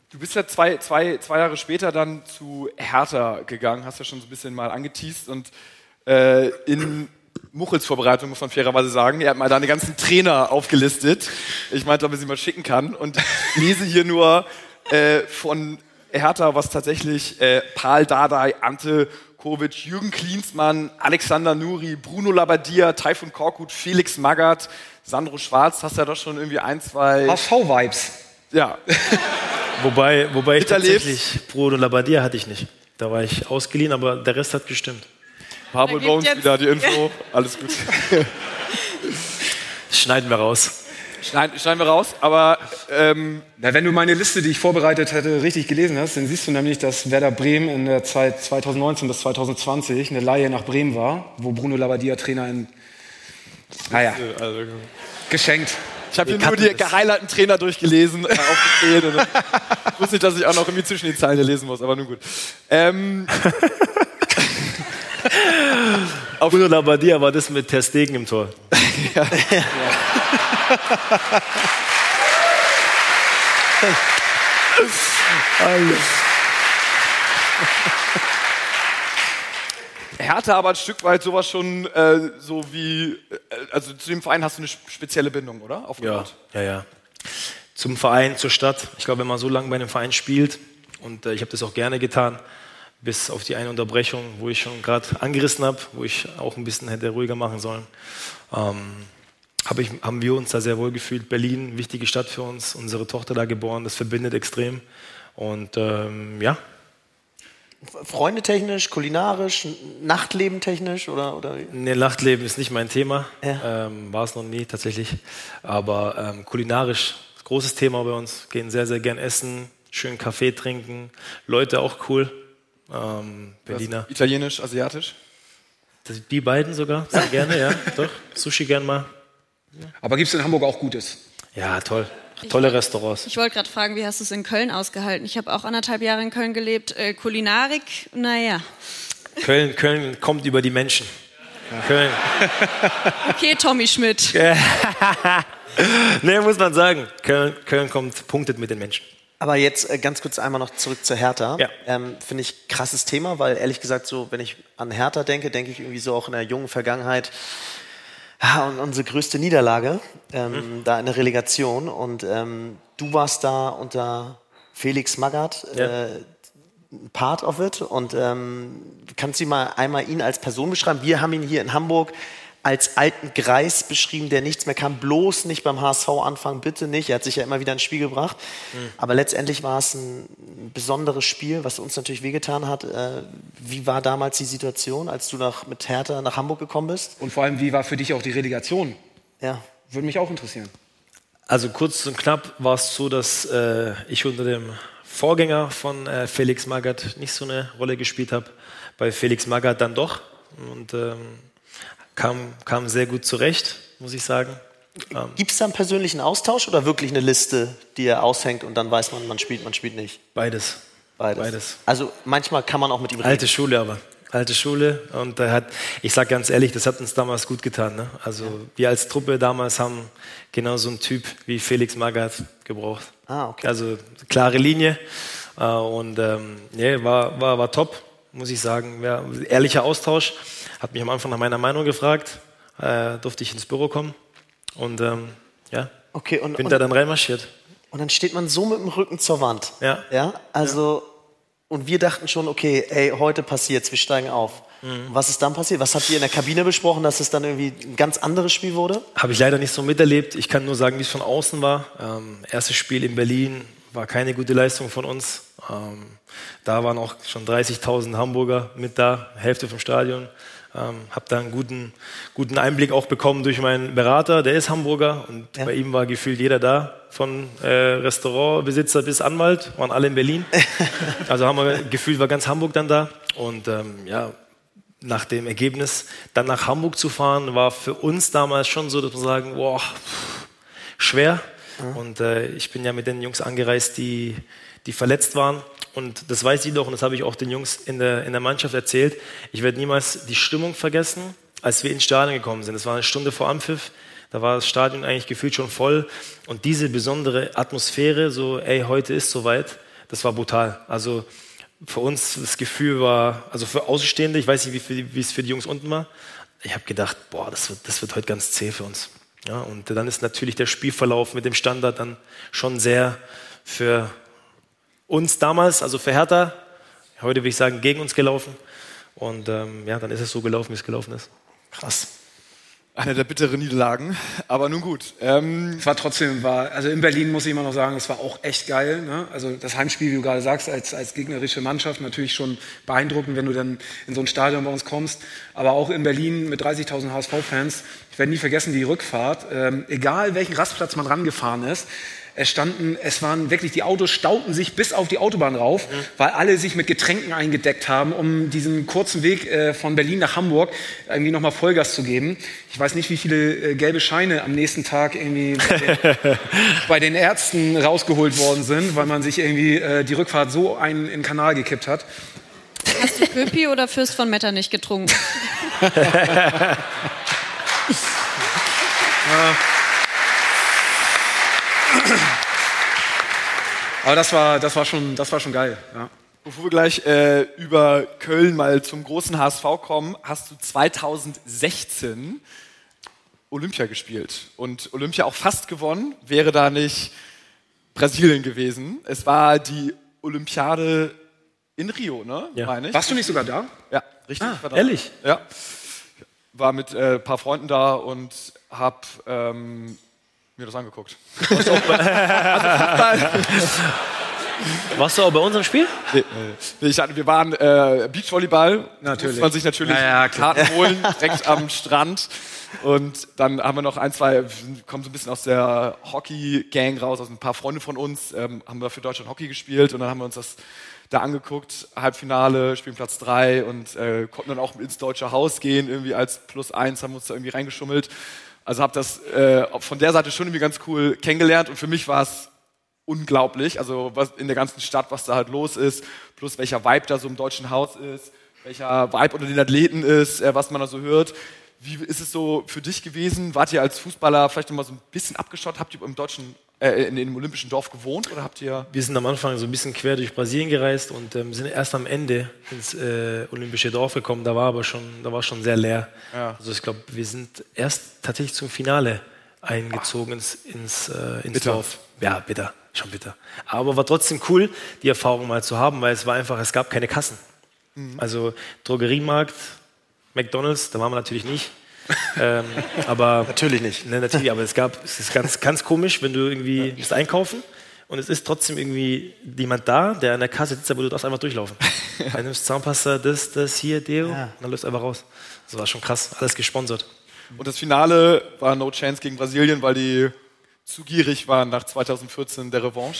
Du bist ja zwei, zwei, zwei Jahre später dann zu Hertha gegangen, hast ja schon so ein bisschen mal angeteast und äh, in Muchels Vorbereitung, muss man fairerweise sagen, er hat mal deine ganzen Trainer aufgelistet. Ich meinte, ob er sie mal schicken kann und lese hier nur äh, von Hertha, was tatsächlich äh, Pal Dardai, Ante Kovic, Jürgen Klinsmann, Alexander Nuri, Bruno Labbadia, Taifun Korkut, Felix Magath, Sandro Schwarz, hast ja doch schon irgendwie ein, zwei... H S V-Vibes. Ja. Wobei, wobei ich Miterlebt. tatsächlich Bruno Labbadia hatte ich nicht. Da war ich ausgeliehen, aber der Rest hat gestimmt. Pablo Da gibt Bones jetzt- wieder die Info. Alles gut. Das schneiden wir raus. Schneiden, schneiden wir raus, aber ähm, Na, wenn du meine Liste, die ich vorbereitet hätte, richtig gelesen hast, dann siehst du nämlich, dass Werder Bremen in der Zeit zweitausendneunzehn bis zweitausendzwanzig eine Leihe nach Bremen war, wo Bruno Labbadia Trainer in... Naja, also, geschenkt. ich habe hier Wir nur die kannten das. gehighligten Trainer durchgelesen, äh, aufgezählt. Und dann- ich wusste nicht, dass ich auch noch irgendwie zwischen den Zeilen hier lesen muss, aber nun gut. Ähm, Bruno Labbadia war das mit Ter Stegen im Tor. Hertha aber ein Stück weit sowas schon äh, so wie, äh, also zu dem Verein hast du eine spezielle Bindung, oder? Ja, Aufgebaut. ja, ja. Zum Verein, zur Stadt. Ich glaube, wenn man so lange bei einem Verein spielt, und äh, ich habe das auch gerne getan, bis auf die eine Unterbrechung, wo ich schon gerade angerissen habe, wo ich auch ein bisschen hätte ruhiger machen sollen, ähm, hab ich, haben wir uns da sehr wohl gefühlt. Berlin, wichtige Stadt für uns, unsere Tochter da geboren, das verbindet extrem. Und ähm, ja, Freundetechnisch, kulinarisch, Nachtleben-technisch oder, oder? ne, Nachtleben ist nicht mein Thema, Ja. ähm, war es noch nie tatsächlich. Aber ähm, kulinarisch, großes Thema bei uns, gehen sehr, sehr gern essen, schön Kaffee trinken, Leute auch cool. Ähm, Berliner. Italienisch, asiatisch. Das, die beiden sogar, sehr gerne, ja, doch. Sushi gern mal. Aber gibt es in Hamburg auch Gutes? Ja, toll. Tolle Restaurants. Ich wollte gerade fragen, wie hast du es in Köln ausgehalten? Ich habe auch anderthalb Jahre in Köln gelebt. Äh, Kulinarik, naja. Köln, Köln kommt über die Menschen. Köln. Okay, Tommy Schmidt. Ne, muss man sagen. Köln, Köln kommt, punktet mit den Menschen. Aber jetzt äh, ganz kurz einmal noch zurück zur Hertha. Ja. Ähm, Finde ich krasses Thema, weil ehrlich gesagt, so wenn ich an Hertha denke, denke ich irgendwie so auch in der jungen Vergangenheit. Ja, und unsere größte Niederlage, ähm, da in der Relegation. Und ähm, du warst da unter Felix Magath, Ja. äh, part of it. Und ähm, kannst du mal einmal ihn als Person beschreiben? Wir haben ihn hier in Hamburg als alten Greis beschrieben, der nichts mehr kann. Bloß nicht beim H S V anfangen, bitte nicht. Er hat sich ja immer wieder ins Spiel gebracht. Mhm. Aber letztendlich war es ein besonderes Spiel, was uns natürlich wehgetan hat. Äh, wie war damals die Situation, als du nach, mit Hertha nach Hamburg gekommen bist? Und vor allem, wie war für dich auch die Relegation? Ja. Würde mich auch interessieren. Also kurz und knapp war es so, dass äh, ich unter dem Vorgänger von äh, Felix Magath nicht so eine Rolle gespielt habe. Bei Felix Magath dann doch. Und ähm, kam, kam sehr gut zurecht, muss ich sagen. Ähm, Gibt es da einen persönlichen Austausch oder wirklich eine Liste, die er aushängt und dann weiß man, man spielt, man spielt nicht? beides. Beides. Beides. Also manchmal kann man auch mit ihm reden. Alte Schule aber. Alte Schule. Und er hat, ich sage ganz ehrlich, das hat uns damals gut getan. Ne? Also ja. Wir als Truppe damals haben genau so einen Typ wie Felix Magath gebraucht. Ah, okay. Also klare Linie. Und ähm, yeah, war, war, war top, muss ich sagen. Ja, ehrlicher Austausch. Hat mich am Anfang nach meiner Meinung gefragt. Äh, durfte ich ins Büro kommen. Und ähm, ja, Okay, und, bin und, da dann reinmarschiert. und dann steht man so mit dem Rücken zur Wand. Ja. Ja, also, und wir dachten schon, okay, ey, heute passiert's, wir steigen auf. Mhm. Was ist dann passiert? Was habt ihr in der Kabine besprochen, dass es dann irgendwie ein ganz anderes Spiel wurde? Habe ich leider nicht so miterlebt. Ich kann nur sagen, wie es von außen war. Ähm, erstes Spiel in Berlin war keine gute Leistung von uns. Ähm, da waren auch schon dreißigtausend Hamburger mit da, Hälfte vom Stadion. Ähm, habe da einen guten, guten Einblick auch bekommen durch meinen Berater, der ist Hamburger und Ja. bei ihm war gefühlt jeder da, von äh, Restaurantbesitzer bis Anwalt, waren alle in Berlin. Also haben wir gefühlt war ganz Hamburg dann da und ähm, ja, nach dem Ergebnis dann nach Hamburg zu fahren, war für uns damals schon so, dass wir sagen, boah, schwer. Mhm. Und äh, ich bin ja mit den Jungs angereist, die, die verletzt waren. Und das weiß ich doch und das habe ich auch den Jungs in der, in der Mannschaft erzählt. Ich werde niemals die Stimmung vergessen, als wir ins Stadion gekommen sind. Das war eine Stunde vor Anpfiff. Da war das Stadion eigentlich gefühlt schon voll. Und diese besondere Atmosphäre, so, ey, heute ist soweit, das war brutal. Also für uns das Gefühl war, also für Außenstehende, ich weiß nicht, wie, für, wie es für die Jungs unten war, ich habe gedacht, boah, das wird, das wird heute ganz zäh für uns. Ja, und dann ist natürlich der Spielverlauf mit dem Standard dann schon sehr für uns damals, also für Hertha, heute würde ich sagen, gegen uns gelaufen. Und ähm, ja, dann ist es so gelaufen, wie es gelaufen ist. Krass. Eine der bitteren Niederlagen, aber nun gut. Ähm Es war trotzdem, war, also in Berlin muss ich immer noch sagen, es war auch echt geil. Ne? Also das Heimspiel, wie du gerade sagst, als, als gegnerische Mannschaft natürlich schon beeindruckend, wenn du dann in so ein Stadion bei uns kommst. Aber auch in Berlin mit dreißigtausend H S V-Fans, ich werde nie vergessen, die Rückfahrt, ähm, egal welchen Rastplatz man rangefahren ist, es standen, es waren wirklich, die Autos stauten sich bis auf die Autobahn rauf, mhm. weil alle sich mit Getränken eingedeckt haben, um diesen kurzen Weg äh, von Berlin nach Hamburg irgendwie nochmal Vollgas zu geben. Ich weiß nicht, wie viele äh, gelbe Scheine am nächsten Tag irgendwie bei den, bei den Ärzten rausgeholt worden sind, weil man sich irgendwie äh, die Rückfahrt so einen in den Kanal gekippt hat. Hast du Köpi oder Fürst von Metternich getrunken? ja. Aber das war, das war, schon, das war schon geil. Ja. Bevor wir gleich äh, über Köln mal zum großen H S V kommen, hast du zweitausendsechzehn Olympia gespielt. Und Olympia auch fast gewonnen, wäre da nicht Brasilien gewesen. Es war die Olympiade in Rio, ne? Ja. Meine ich. Warst du nicht sogar da? Ja, richtig. Ah, war da. ehrlich? Ja. War mit ein äh, paar Freunden da und hab ähm, mir das angeguckt. Warst du auch bei, Warst du auch bei unserem Spiel? Nee, nee. Ich hatte, wir waren äh, Beachvolleyball. Natürlich. Muss man sich natürlich ja, ja, Karten holen, direkt am Strand. Und dann haben wir noch ein, zwei, wir kommen so ein bisschen aus der Hockey-Gang raus, aus ein paar Freunde von uns, ähm, haben wir für Deutschland Hockey gespielt und dann haben wir uns das da angeguckt, Halbfinale, spielen Platz drei und äh, konnten dann auch ins Deutsche Haus gehen, irgendwie als Plus eins, haben uns da irgendwie reingeschummelt. Also habe das äh, von der Seite schon irgendwie ganz cool kennengelernt und für mich war es unglaublich, also was in der ganzen Stadt, was da halt los ist, plus welcher Vibe da so im Deutschen Haus ist, welcher Vibe unter den Athleten ist, äh, was man da so hört. Wie ist es so für dich gewesen? Wart ihr als Fußballer vielleicht noch mal so ein bisschen abgeschottet? Habt ihr im deutschen, äh, in dem olympischen Dorf gewohnt oder habt ihr? Wir sind am Anfang so ein bisschen quer durch Brasilien gereist und ähm, sind erst am Ende ins äh, olympische Dorf gekommen. Da war aber schon, da war schon sehr leer. Ja. Also ich glaube, wir sind erst tatsächlich zum Finale eingezogen ins, ins, äh, ins bitter. Dorf. Ja, bitter, schon bitter. Aber war trotzdem cool, die Erfahrung mal zu haben, weil es war einfach, es gab keine Kassen. Mhm. Also Drogeriemarkt, McDonald's, da waren wir natürlich nicht. ähm, aber natürlich nicht. Ne, natürlich, aber es gab, es ist ganz, ganz komisch, wenn du irgendwie bist einkaufen und es ist trotzdem irgendwie jemand da, der an der Kasse sitzt, aber du darfst einfach durchlaufen. Ja. Du nimmst Zahnpasta, das, das, hier, Deo, ja. Und dann läufst du einfach raus. Das war schon krass, alles gesponsert. Und das Finale war No Chance gegen Brasilien, weil die zu gierig waren nach zweitausendvierzehn der Revanche.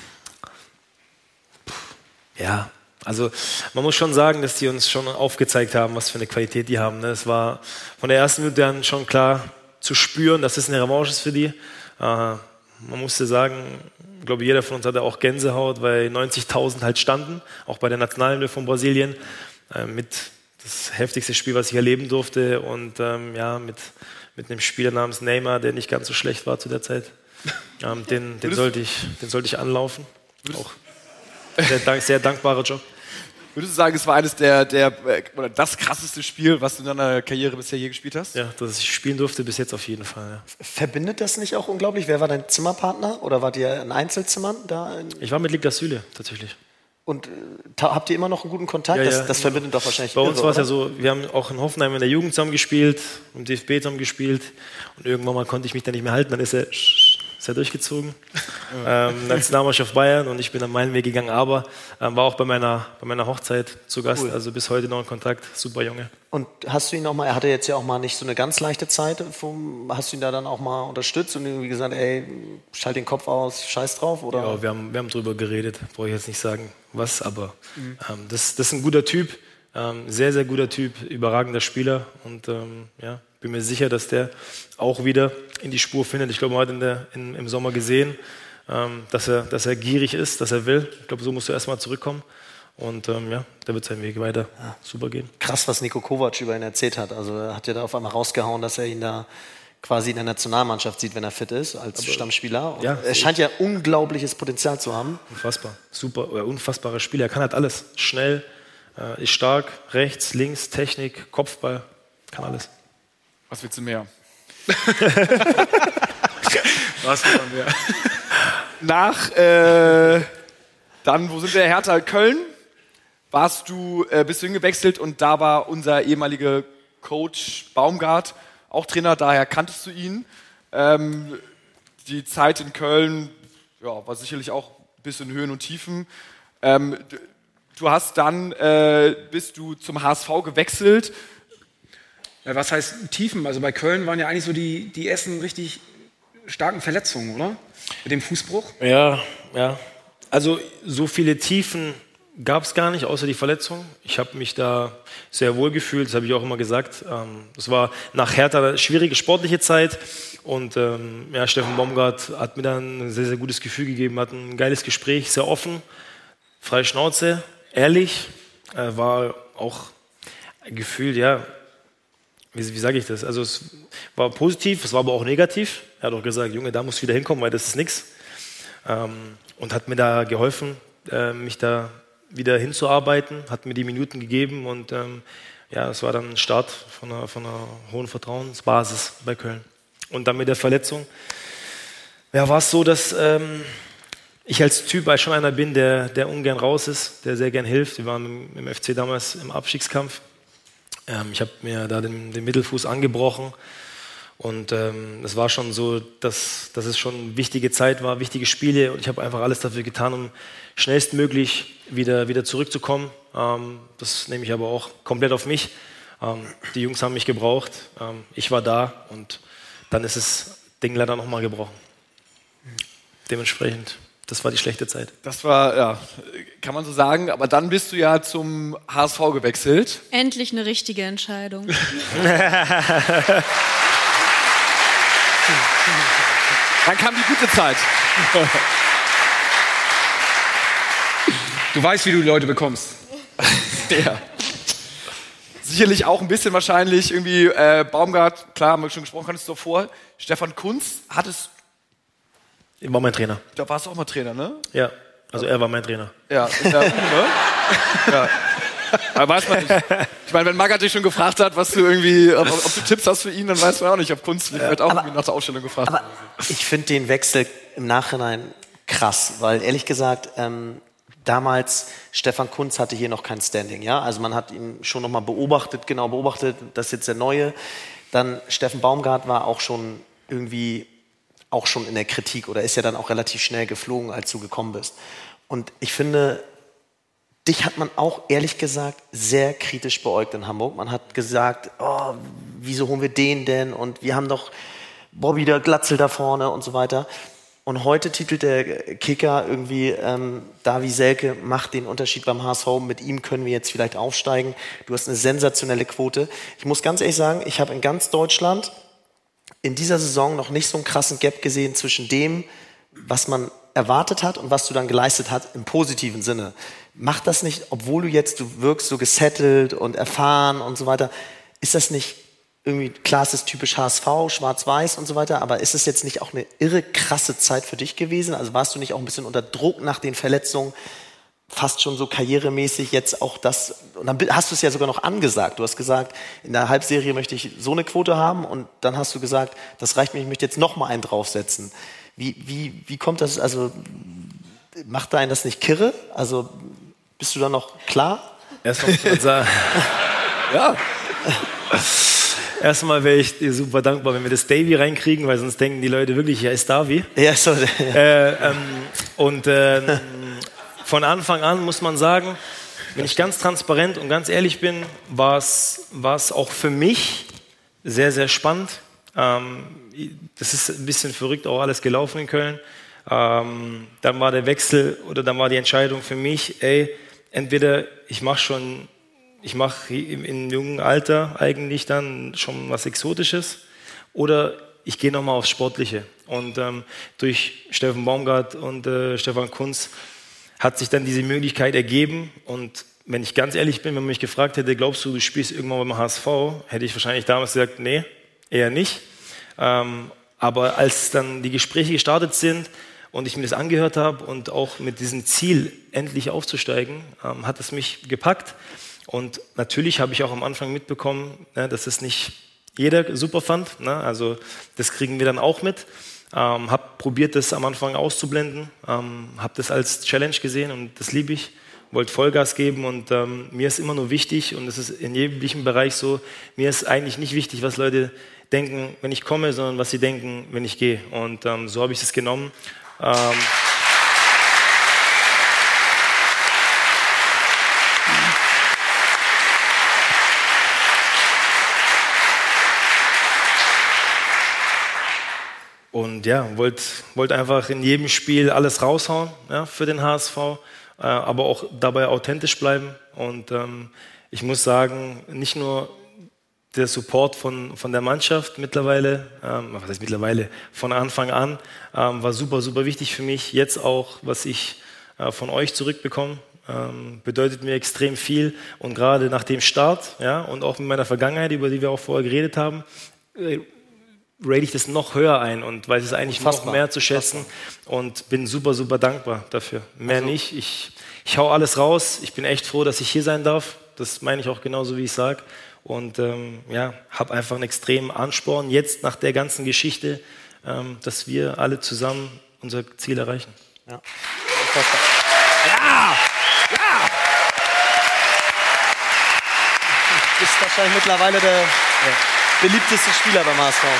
Ja. Also man muss schon sagen, dass die uns schon aufgezeigt haben, was für eine Qualität die haben. Es war von der ersten Minute an schon klar zu spüren, dass es eine Revanche ist für die. Man musste sagen, ich glaube, jeder von uns hatte auch Gänsehaut, weil neunzigtausend halt standen, auch bei der Nationalhymne von Brasilien, mit das heftigste Spiel, was ich erleben durfte und ja, mit, mit einem Spieler namens Neymar, der nicht ganz so schlecht war zu der Zeit. Den, den, sollte, ich, den sollte ich anlaufen. Auch sehr, dank, sehr dankbarer Job. Würdest du sagen, es war eines der, der oder das krasseste Spiel, was du in deiner Karriere bisher je gespielt hast? Ja, dass ich spielen durfte bis jetzt auf jeden Fall. Ja. Verbindet das nicht auch unglaublich? Wer war dein Zimmerpartner oder wart ihr in Einzelzimmern da? Ich war mit Liklas Süle tatsächlich. Und äh, habt ihr immer noch einen guten Kontakt? Ja, das, ja. das verbindet doch wahrscheinlich. Bei uns war es ja oder? so, wir haben auch in Hoffenheim in der Jugend zusammen gespielt, im D F B zusammen gespielt und irgendwann mal konnte ich mich da nicht mehr halten, dann ist er ist er durchgezogen. ähm, Nationalmannschaft Bayern und ich bin dann meinen Weg gegangen, aber ähm, war auch bei meiner, bei meiner Hochzeit zu Gast, cool. Also bis heute noch in Kontakt, super Junge. Und hast du ihn auch mal, er hatte jetzt ja auch mal nicht so eine ganz leichte Zeit, vom, hast du ihn da dann auch mal unterstützt und irgendwie gesagt, ey, schalt den Kopf aus, scheiß drauf? Oder? Ja, wir haben, wir haben drüber geredet, brauche ich jetzt nicht sagen, was, aber mhm. ähm, das, das ist ein guter Typ, ähm, sehr, sehr guter Typ, überragender Spieler und ähm, ja, bin mir sicher, dass der auch wieder in die Spur findet. Ich glaube, man hat in der, in, im Sommer gesehen, ähm, dass, er, dass er gierig ist, dass er will. Ich glaube, so musst du erstmal zurückkommen. Und ähm, ja, da wird sein Weg weiter ja. super gehen. Krass, was Niko Kovac über ihn erzählt hat. Also er hat ja da auf einmal rausgehauen, dass er ihn da quasi in der Nationalmannschaft sieht, wenn er fit ist, als Aber, Stammspieler. Ja, er scheint ja unglaubliches Potenzial zu haben. Unfassbar. Super, äh, unfassbarer Spieler. Er kann halt alles. Schnell, äh, ist stark, rechts, links, Technik, Kopfball, kann alles. Was willst du mehr? Was will man mehr? Nach, äh, dann, wo sind wir? Hertha Köln. Warst du, äh, bist du hingewechselt und da war unser ehemaliger Coach Baumgart auch Trainer, daher kanntest du ihn. Ähm, die Zeit in Köln ja, war sicherlich auch ein bisschen Höhen und Tiefen. Ähm, du hast dann, äh, bist du zum H S V gewechselt. Ja, was heißt Tiefen? Also bei Köln waren ja eigentlich so die, die ersten richtig starken Verletzungen, oder? Mit dem Fußbruch? Ja, ja. Also so viele Tiefen gab es gar nicht, außer die Verletzung. Ich habe mich da sehr wohl gefühlt, das habe ich auch immer gesagt. Es war nach Hertha eine schwierige sportliche Zeit und ähm, ja, Steffen Baumgart hat mir dann ein sehr, sehr gutes Gefühl gegeben, hat ein geiles Gespräch, sehr offen, freie Schnauze, ehrlich, äh, war auch gefühlt, ja, wie, wie sage ich das? Also es war positiv, es war aber auch negativ. Er hat auch gesagt, Junge, da musst du wieder hinkommen, weil das ist nichts. Ähm, und hat mir da geholfen, äh, mich da wieder hinzuarbeiten, hat mir die Minuten gegeben und ähm, ja, es war dann ein Start von einer, von einer hohen Vertrauensbasis bei Köln. Und dann mit der Verletzung ja, war es so, dass ähm, ich als Typ als schon einer bin, der, der ungern raus ist, der sehr gern hilft. Wir waren im, im F C damals im Abstiegskampf. Ähm, ich habe mir da den, den Mittelfuß angebrochen. Und ähm, es war schon so, dass, dass es schon eine wichtige Zeit war, wichtige Spiele. Und ich habe einfach alles dafür getan, um schnellstmöglich wieder, wieder zurückzukommen. Ähm, das nehme ich aber auch komplett auf mich. Ähm, die Jungs haben mich gebraucht. Ähm, ich war da und dann ist das Ding leider nochmal gebrochen. Dementsprechend, das war die schlechte Zeit. Das war, ja, kann man so sagen. Aber dann bist du ja zum H S V gewechselt. Endlich eine richtige Entscheidung. Dann kam die gute Zeit. Du weißt, wie du die Leute bekommst. Ja. Sicherlich auch ein bisschen wahrscheinlich irgendwie äh, Baumgart, klar, haben wir schon gesprochen, kanntest du vor. Stefan Kuntz, hattest Er war mein Trainer. Da warst du auch mal Trainer, ne? Ja, also er war mein Trainer. Ja, in der U, ne? Ja. Aber weiß man nicht. Ich meine, wenn Magath dich schon gefragt hat, was du irgendwie, ob, ob du Tipps hast für ihn, dann weiß man auch nicht, ob Kunst ja. wird auch aber, irgendwie nach der Ausstellung gefragt. Aber ich finde den Wechsel im Nachhinein krass, weil ehrlich gesagt, ähm, damals Stefan Kuntz hatte hier noch kein Standing, ja. Also man hat ihn schon noch mal beobachtet, genau beobachtet, das ist jetzt der Neue. Dann Steffen Baumgart war auch schon irgendwie auch schon in der Kritik oder ist ja dann auch relativ schnell geflogen, als du gekommen bist. Und ich finde, dich hat man auch, ehrlich gesagt, sehr kritisch beäugt in Hamburg. Man hat gesagt, oh, wieso holen wir den denn? Und wir haben doch Bobby der Glatzel da vorne und so weiter. Und heute titelt der Kicker irgendwie, ähm, Davy Selke macht den Unterschied beim H S V. Mit ihm können wir jetzt vielleicht aufsteigen. Du hast eine sensationelle Quote. Ich muss ganz ehrlich sagen, ich habe in ganz Deutschland in dieser Saison noch nicht so einen krassen Gap gesehen zwischen dem, was man erwartet hat und was du dann geleistet hast, im positiven Sinne. Mach das nicht, obwohl du jetzt, du wirkst so gesettelt und erfahren und so weiter, ist das nicht irgendwie, klar, es ist typisch H S V, schwarz-weiß und so weiter, aber ist es jetzt nicht auch eine irre krasse Zeit für dich gewesen? Also warst du nicht auch ein bisschen unter Druck nach den Verletzungen, fast schon so karrieremäßig jetzt auch das, und dann hast du es ja sogar noch angesagt, du hast gesagt, in der Halbserie möchte ich so eine Quote haben und dann hast du gesagt, das reicht mir, ich möchte jetzt noch mal einen draufsetzen. Wie, wie, wie kommt das, also macht da einen das nicht kirre? Also bist du da noch klar? Erstmal muss man sagen, ja. Erstmal wäre ich dir super dankbar, wenn wir das Davy reinkriegen, weil sonst denken die Leute wirklich, ja, ist Davy. Ja, so. Ja. Äh, ähm, und äh, von Anfang an muss man sagen, wenn ich ganz transparent und ganz ehrlich bin, war es auch für mich sehr, sehr spannend. Ähm, das ist ein bisschen verrückt auch alles gelaufen in Köln. Ähm, dann war der Wechsel oder dann war die Entscheidung für mich, ey, entweder ich mache schon, ich mache im jungen Alter eigentlich dann schon was Exotisches oder ich gehe nochmal aufs Sportliche. Und ähm, durch Steffen Baumgart und äh, Stefan Kuntz hat sich dann diese Möglichkeit ergeben. Und wenn ich ganz ehrlich bin, wenn man mich gefragt hätte, glaubst du, du spielst irgendwann beim H S V, hätte ich wahrscheinlich damals gesagt, nee, eher nicht. Ähm, aber als dann die Gespräche gestartet sind und ich mir das angehört habe und auch mit diesem Ziel, endlich aufzusteigen, ähm, hat es mich gepackt. Und natürlich habe ich auch am Anfang mitbekommen, ne, dass es nicht jeder super fand. Ne? Also das kriegen wir dann auch mit. Ähm, habe probiert, das am Anfang auszublenden. Ähm, habe das als Challenge gesehen und das liebe ich. Wollte Vollgas geben und ähm, mir ist immer nur wichtig, und es ist in jedem Bereich so, mir ist eigentlich nicht wichtig, was Leute denken, wenn ich komme, sondern was sie denken, wenn ich gehe. Und ähm, so habe ich es genommen. Ähm, Und ja, wollte wollt einfach in jedem Spiel alles raushauen, ja, für den H S V, äh, aber auch dabei authentisch bleiben. Und ähm, ich muss sagen, nicht nur der Support von, von der Mannschaft mittlerweile, ähm, was heißt mittlerweile, von Anfang an, ähm, war super, super wichtig für mich. Jetzt auch, was ich äh, von euch zurückbekomme, ähm, bedeutet mir extrem viel. Und gerade nach dem Start, ja, und auch mit meiner Vergangenheit, über die wir auch vorher geredet haben, äh, rate ich das noch höher ein und weiß es eigentlich noch mehr zu schätzen und bin super, super dankbar dafür. Mehr also. nicht. Ich, ich hau alles raus. Ich bin echt froh, dass ich hier sein darf. Das meine ich auch genauso, wie ich sage. Und ähm, ja, habe einfach einen extremen Ansporn jetzt nach der ganzen Geschichte, ähm, dass wir alle zusammen unser Ziel erreichen. Ja. Ja! Ja! Du bist wahrscheinlich mittlerweile der ja. beliebteste Spieler beim H S V.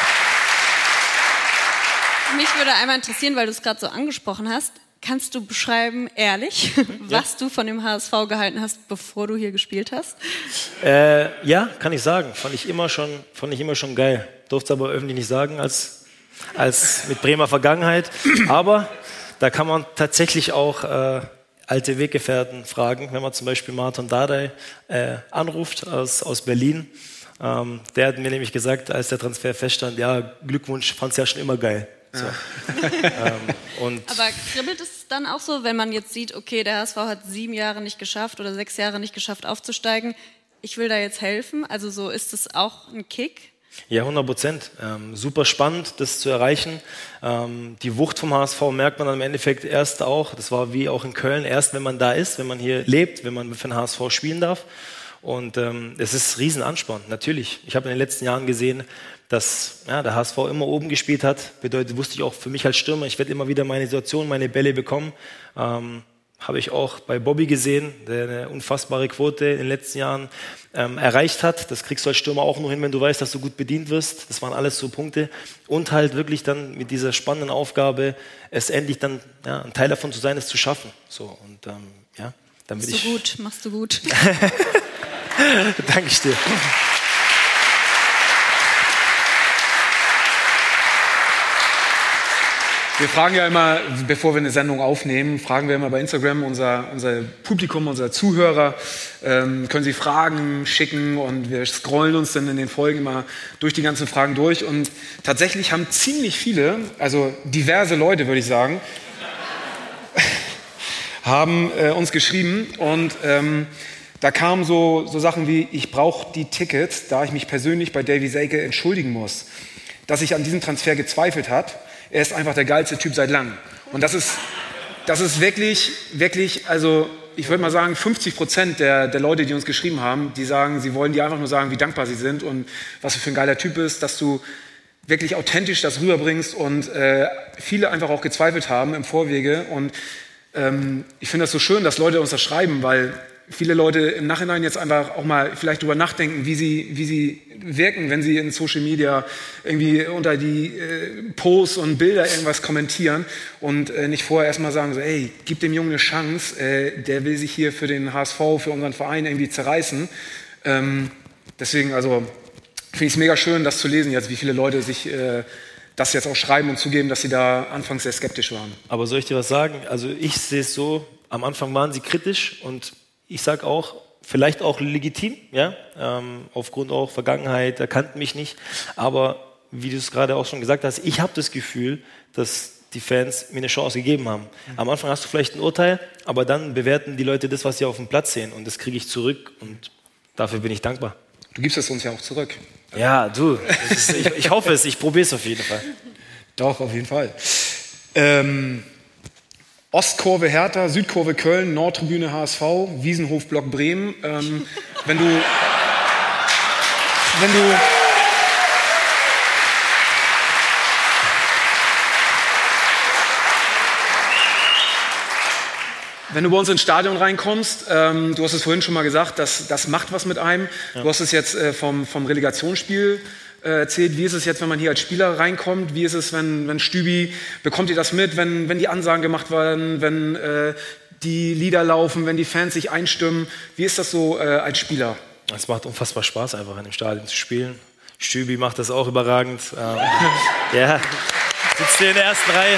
Mich würde einmal interessieren, weil du es gerade so angesprochen hast, kannst du beschreiben, ehrlich, was ja. du von dem H S V gehalten hast, bevor du hier gespielt hast? Äh, ja, kann ich sagen. Fand ich immer schon, fand ich immer schon geil. Durfte es aber öffentlich nicht sagen, als, als mit Bremer Vergangenheit. Aber da kann man tatsächlich auch äh, alte Weggefährten fragen, wenn man zum Beispiel Martin Dardai äh, anruft aus, aus Berlin. Ähm, der hat mir nämlich gesagt, als der Transfer feststand, ja, Glückwunsch, fand's ja schon immer geil. So. ähm, und Aber kribbelt es dann auch so, wenn man jetzt sieht, okay, der H S V hat sieben Jahre nicht geschafft oder sechs Jahre nicht geschafft aufzusteigen, ich will da jetzt helfen, also so ist es auch ein Kick? Ja, hundert Prozent. Ähm, super spannend, das zu erreichen. Ähm, die Wucht vom H S V merkt man dann im Endeffekt erst auch, das war wie auch in Köln, erst wenn man da ist, wenn man hier lebt, wenn man für den H S V spielen darf. Und ähm, es ist riesen Ansporn, natürlich. Ich habe in den letzten Jahren gesehen, dass ja, der H S V immer oben gespielt hat. Bedeutet, wusste ich auch für mich als Stürmer, ich werde immer wieder meine Situation, meine Bälle bekommen. Ähm, habe ich auch bei Bobby gesehen, der eine unfassbare Quote in den letzten Jahren ähm, erreicht hat. Das kriegst du als Stürmer auch nur hin, wenn du weißt, dass du gut bedient wirst. Das waren alles so Punkte. Und halt wirklich dann mit dieser spannenden Aufgabe, es endlich dann, ja, ein Teil davon zu sein, es zu schaffen. So, und ähm, ja, dann bin machst ich... du gut, machst du gut. Danke ich dir. Wir fragen ja immer, bevor wir eine Sendung aufnehmen, fragen wir immer bei Instagram unser, unser Publikum, unsere Zuhörer, ähm, können sie Fragen schicken und wir scrollen uns dann in den Folgen immer durch die ganzen Fragen durch und tatsächlich haben ziemlich viele, also diverse Leute würde ich sagen, haben äh, uns geschrieben und ähm, da kamen so, so Sachen wie, ich brauche die Tickets, da ich mich persönlich bei Davy Selke entschuldigen muss, dass ich an diesem Transfer gezweifelt hat. Er ist einfach der geilste Typ seit langem. Und das ist, das ist wirklich, wirklich, also ich würde mal sagen, fünfzig Prozent der, der Leute, die uns geschrieben haben, die sagen, sie wollen dir einfach nur sagen, wie dankbar sie sind und was du für ein geiler Typ bist, dass du wirklich authentisch das rüberbringst und äh, viele einfach auch gezweifelt haben im Vorwege. Und ähm, ich finde das so schön, dass Leute uns das schreiben, weil viele Leute im Nachhinein jetzt einfach auch mal vielleicht drüber nachdenken, wie sie, wie sie wirken, wenn sie in Social Media irgendwie unter die äh, Posts und Bilder irgendwas kommentieren und äh, nicht vorher erstmal sagen, so, ey, gib dem Jungen eine Chance, äh, der will sich hier für den H S V, für unseren Verein irgendwie zerreißen. Ähm, deswegen, also finde ich es mega schön, das zu lesen jetzt, wie viele Leute sich äh, das jetzt auch schreiben und zugeben, dass sie da anfangs sehr skeptisch waren. Aber soll ich dir was sagen? Also ich sehe es so, am Anfang waren sie kritisch und ich sage auch, vielleicht auch legitim, ja, ähm, aufgrund auch Vergangenheit, er kannte mich nicht, aber wie du es gerade auch schon gesagt hast, ich habe das Gefühl, dass die Fans mir eine Chance gegeben haben. Am Anfang hast du vielleicht ein Urteil, aber dann bewerten die Leute das, was sie auf dem Platz sehen und das kriege ich zurück und dafür bin ich dankbar. Du gibst es uns ja auch zurück. Ja, du, das ist, ich, ich hoffe es, ich probiere es auf jeden Fall. Doch, auf jeden Fall. Ähm, Ostkurve Hertha, Südkurve Köln, Nordtribüne H S V, Wiesenhof Block Bremen. Ähm, wenn du... Wenn du... Wenn du bei uns ins Stadion reinkommst, ähm, du hast es vorhin schon mal gesagt, das, das macht was mit einem. Ja. Du hast es jetzt äh, vom, vom Relegationsspiel äh, erzählt. Wie ist es jetzt, wenn man hier als Spieler reinkommt? Wie ist es, wenn, wenn Stübi, bekommt ihr das mit, wenn, wenn die Ansagen gemacht werden, wenn äh, die Lieder laufen, wenn die Fans sich einstimmen? Wie ist das so äh, als Spieler? Es macht unfassbar Spaß, einfach in dem Stadion zu spielen. Stübi macht das auch überragend. Ähm, ja, sitzt hier in der ersten Reihe.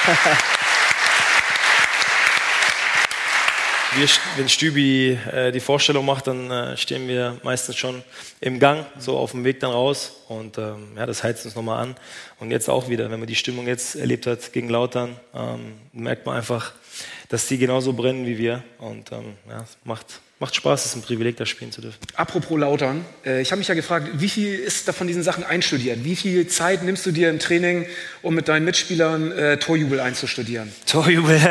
Wir, wenn Stübi äh, die Vorstellung macht, dann äh, stehen wir meistens schon im Gang, so auf dem Weg dann raus. Und ähm, ja, das heizt uns nochmal an. Und jetzt auch wieder, wenn man die Stimmung jetzt erlebt hat gegen Lautern, ähm, merkt man einfach, dass die genauso brennen wie wir. Und ähm, ja, es macht, macht Spaß, es ist ein Privileg, da spielen zu dürfen. Apropos Lautern, äh, ich habe mich ja gefragt, wie viel ist da von diesen Sachen einstudiert? Wie viel Zeit nimmst du dir im Training, um mit deinen Mitspielern äh, Torjubel einzustudieren? Torjubel.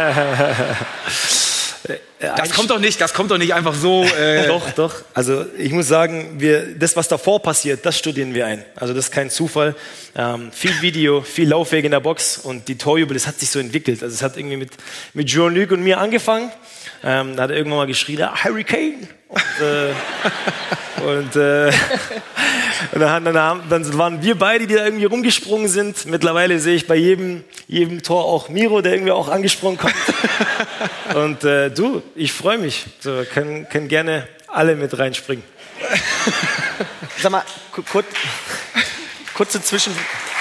Das kommt doch nicht, das kommt doch nicht einfach so. Äh doch, doch. Also ich muss sagen, wir, das, was davor passiert, das studieren wir ein. Also das ist kein Zufall. Ähm, viel Video, viel Laufweg in der Box und die Torjubel, das hat sich so entwickelt. Also es hat irgendwie mit, mit Jean-Luc und mir angefangen. Ähm, da hat er irgendwann mal geschrien, ah, Harry Kane. Und, äh, und, äh, und dann, dann, dann waren wir beide, die da irgendwie rumgesprungen sind. Mittlerweile sehe ich bei jedem, jedem Tor auch Miro, der irgendwie auch angesprungen kommt. Und äh, du, ich freue mich. So, können, können gerne alle mit reinspringen. Sag mal, kur kurze Zwischen...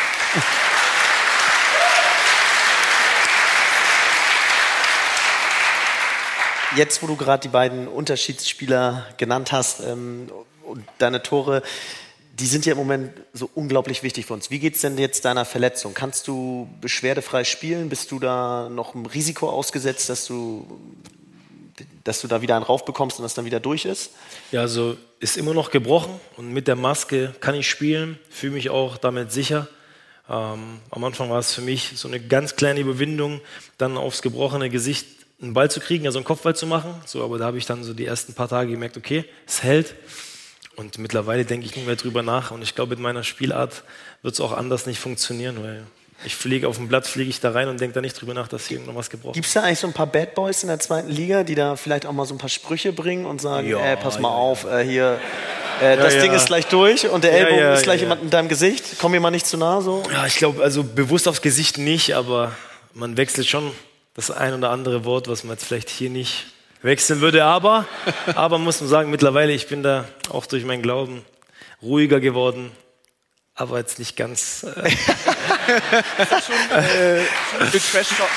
Jetzt, wo du gerade die beiden Unterschiedsspieler genannt hast ähm, und deine Tore, die sind ja im Moment so unglaublich wichtig für uns. Wie geht es denn jetzt deiner Verletzung? Kannst du beschwerdefrei spielen? Bist du da noch einem Risiko ausgesetzt, dass du, dass du da wieder einen rauf bekommst und das dann wieder durch ist? Ja, also ist immer noch gebrochen und mit der Maske kann ich spielen, fühle mich auch damit sicher. Ähm, am Anfang war es für mich so eine ganz kleine Überwindung, dann aufs gebrochene Gesicht einen Ball zu kriegen, also einen Kopfball zu machen. So, aber da habe ich dann so die ersten paar Tage gemerkt, okay, es hält. Und mittlerweile denke ich nicht mehr drüber nach. Und ich glaube, mit meiner Spielart wird es auch anders nicht funktionieren, weil ich fliege auf dem Blatt, fliege ich da rein und denke da nicht drüber nach, dass hier irgendwas was gebrochen ist. Gibt es da eigentlich so ein paar Bad Boys in der zweiten Liga, die da vielleicht auch mal so ein paar Sprüche bringen und sagen, ja, ey, pass mal ja. auf, äh, hier, äh, das ja, Ding ja. ist gleich durch und der Ja, Ellbogen ja, ist gleich ja, jemand in deinem Gesicht? Komm mir mal nicht zu nah so. Ja, ich glaube, also bewusst aufs Gesicht nicht, aber man wechselt schon das ein oder andere Wort, was man jetzt vielleicht hier nicht wechseln würde. Aber, aber muss man sagen, mittlerweile, ich bin da auch durch meinen Glauben ruhiger geworden, aber jetzt nicht ganz... Äh schon äh, mit Trash Talk.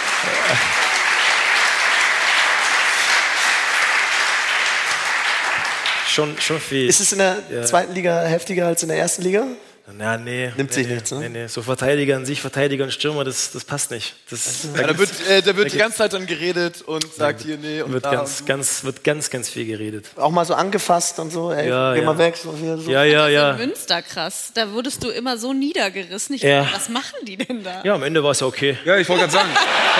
schon, schon viel. Ist es in der Ja. zweiten Liga heftiger als in der ersten Liga? Na, nee. Nimmt nee, sich nee, nichts, ne? Nee, nee. So Verteidiger an sich, Verteidiger und Stürmer, das, das passt nicht. Das, Ja, da wird, äh, da wird da die ganze Zeit dann geredet und sagt hier, nee. Und wird da ganz, und ganz, wird ganz, ganz viel geredet. Auch mal so angefasst und so, ey, Ja, geh ja. mal weg. So, hier, so. Ja, ja, Also ja. in Münster krass. Da wurdest du immer so niedergerissen. Ich Ja. dachte, was machen die denn da? Ja, am Ende war es ja okay. Ja, ich wollte gerade sagen.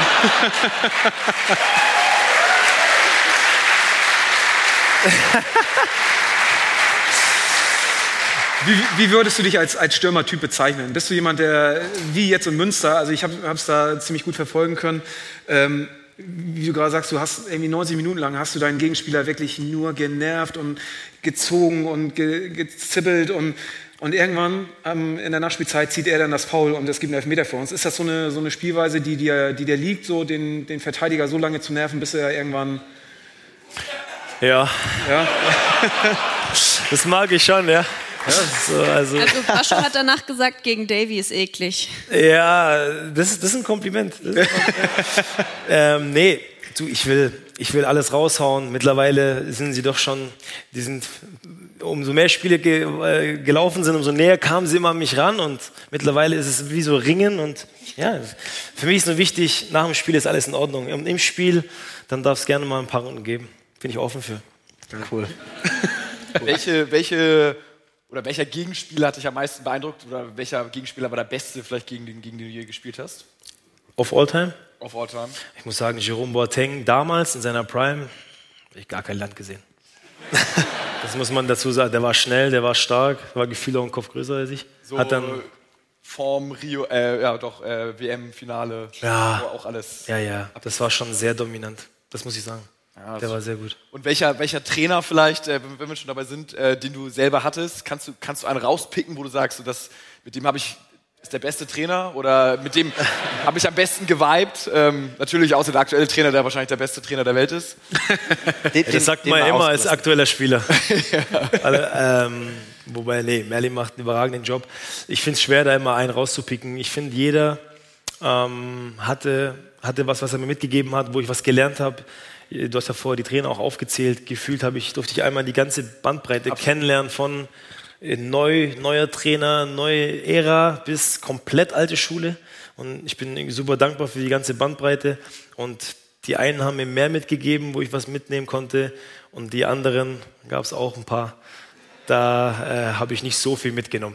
Wie, wie würdest du dich als, als Stürmertyp bezeichnen? Bist du jemand, der, wie jetzt in Münster, also ich habe es da ziemlich gut verfolgen können, ähm, wie du gerade sagst, du hast irgendwie neunzig Minuten lang hast du deinen Gegenspieler wirklich nur genervt und gezogen und ge, gezippelt und, und irgendwann ähm, in der Nachspielzeit zieht er dann das Foul und es gibt einen Elfmeter für uns. Ist das so eine, so eine Spielweise, die dir, die dir liegt, so den, den Verteidiger so lange zu nerven, bis er irgendwann... Ja, Ja? das mag ich schon, ja. Ja, so, also, Also Bascho hat danach gesagt, gegen Davy ist eklig. ja das, ist- das ist ein Kompliment. Das ist ein Kompliment. ähm, nee, du, ich will, ich will alles raushauen. Mittlerweile sind sie doch schon, die sind, umso mehr Spiele ge, äh, gelaufen sind, umso näher kamen sie immer an mich ran und mittlerweile ist es wie so Ringen und ja, für mich ist nur wichtig, nach dem Spiel ist alles in Ordnung. Und im Spiel, dann darf es gerne mal ein paar Runden geben. Bin ich offen für. Cool. welche, welche, oder welcher Gegenspieler hat dich am meisten beeindruckt? Oder welcher Gegenspieler war der beste, vielleicht gegen den, gegen den du je gespielt hast? Of all time? Of all time. Ich muss sagen, Jerome Boateng damals in seiner Prime, habe ich gar kein Land gesehen. Das muss man dazu sagen. Der war schnell, der war stark, war gefühlt auch ein Kopf größer als ich. So Hat dann Form, Rio, äh, ja doch, äh, W M-Finale, Ja. auch alles. Ja, ja, das war schon sehr dominant. Das muss ich sagen. Ja, Der war sehr gut. Und welcher, welcher Trainer vielleicht, äh, wenn wir schon dabei sind, äh, den du selber hattest, kannst du, kannst du einen rauspicken, wo du sagst, so, das, mit dem habe ich, ist der beste Trainer oder mit dem habe ich am besten geweibt? Ähm, natürlich außer der aktuelle Trainer, der wahrscheinlich der beste Trainer der Welt ist. Den, Ja, das sagt den man mal immer als ausgelassen. aktueller Spieler. Also, ähm, wobei, nee, Merlin macht einen überragenden Job. Ich finde es schwer, da immer einen rauszupicken. Ich finde, jeder ähm, hatte, hatte was, was er mir mitgegeben hat, wo ich was gelernt habe. Du hast ja vorher die Trainer auch aufgezählt. Gefühlt habe ich, durfte ich einmal die ganze Bandbreite Absolut. kennenlernen von äh, neu, neuer Trainer, neue Ära bis komplett alte Schule. Und ich bin super dankbar für die ganze Bandbreite. Und die einen haben mir mehr mitgegeben, wo ich was mitnehmen konnte. Und die anderen gab es auch ein paar. Da äh, habe ich nicht so viel mitgenommen.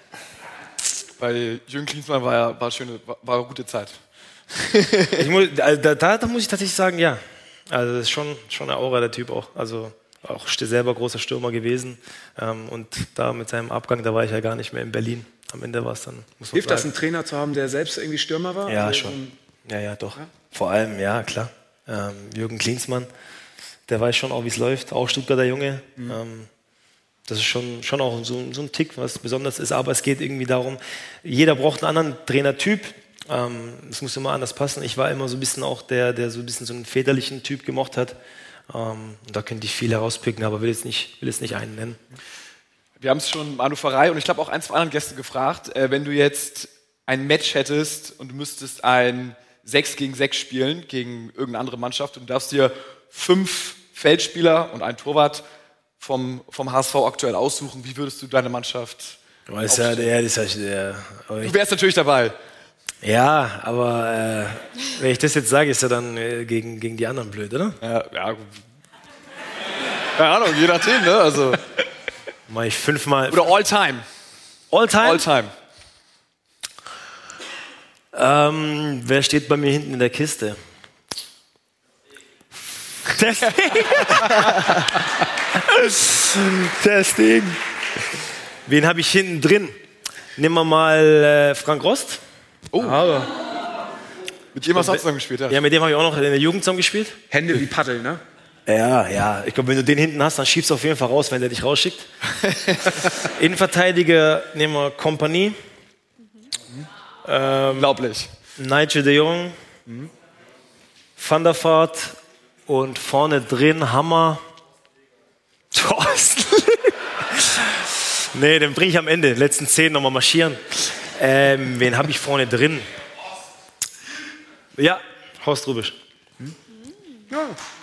Bei Jürgen Klinsmann war ja war schöne, war, war eine gute Zeit. Ich muss, da, da, da muss ich tatsächlich sagen, ja. Also das ist schon, schon eine Aura, der Typ auch. Also auch selber großer Stürmer gewesen. Ähm, und da mit seinem Abgang, da war ich ja gar nicht mehr in Berlin. Am Ende war es dann, muss man Hilft das, sagen. einen Trainer zu haben, der selbst irgendwie Stürmer war? Ja, Also, schon. Ja, ja, doch. Ja? Vor allem, ja, klar. Ähm, Jürgen Klinsmann, der weiß schon auch, wie es läuft. Auch Stuttgarter Junge. Mhm. Ähm, das ist schon, schon auch so, so ein Tick, was besonders ist. Aber es geht irgendwie darum, jeder braucht einen anderen Trainertyp. Ähm, es muss immer anders passen. Ich war immer so ein bisschen auch der, der so ein bisschen so einen väterlichen Typ gemocht hat. Ähm, und da könnte ich viel herauspicken, aber will jetzt nicht, will jetzt nicht einen nennen. Wir haben es schon Manu Farei und ich glaube auch ein, zwei anderen Gäste gefragt, äh, wenn du jetzt ein Match hättest und du müsstest ein sechs gegen sechs spielen gegen irgendeine andere Mannschaft und du darfst dir fünf Feldspieler und einen Torwart vom, vom H S V aktuell aussuchen, wie würdest du deine Mannschaft Du weißt ja, der, das ist ja, der, Du wärst natürlich dabei. Ja, aber äh, wenn ich das jetzt sage, ist ja dann äh, gegen, gegen die anderen blöd, oder? Ja, ja. Keine Ahnung, je nachdem, ne? Also. Mach ich fünfmal. Oder all time. All time? All time. Ähm, wer steht bei mir hinten in der Kiste? Testing. Testing. Wen habe ich hinten drin? Nehmen wir mal äh, Frank Rost. Oh. Aber, mit dem hast du zusammen gespielt, ja? Ja, mit dem habe ich auch noch in der Jugend zusammen gespielt. Hände wie Paddel, ne? Ja, ja. Ich glaube, wenn du den hinten hast, dann schiebst du auf jeden Fall raus, wenn der dich rausschickt. Innenverteidiger nehmen wir Kompanie. Mhm. Ähm, Unglaublich. Nigel de Jong. Mhm. Van der Vaart. Und vorne drin Hammer. Thorsten. Nee, den bringe ich am Ende. Letzten zehn nochmal marschieren. Ähm, wen habe ich vorne drin? Ja, Horst Rubisch. Hm? Ja.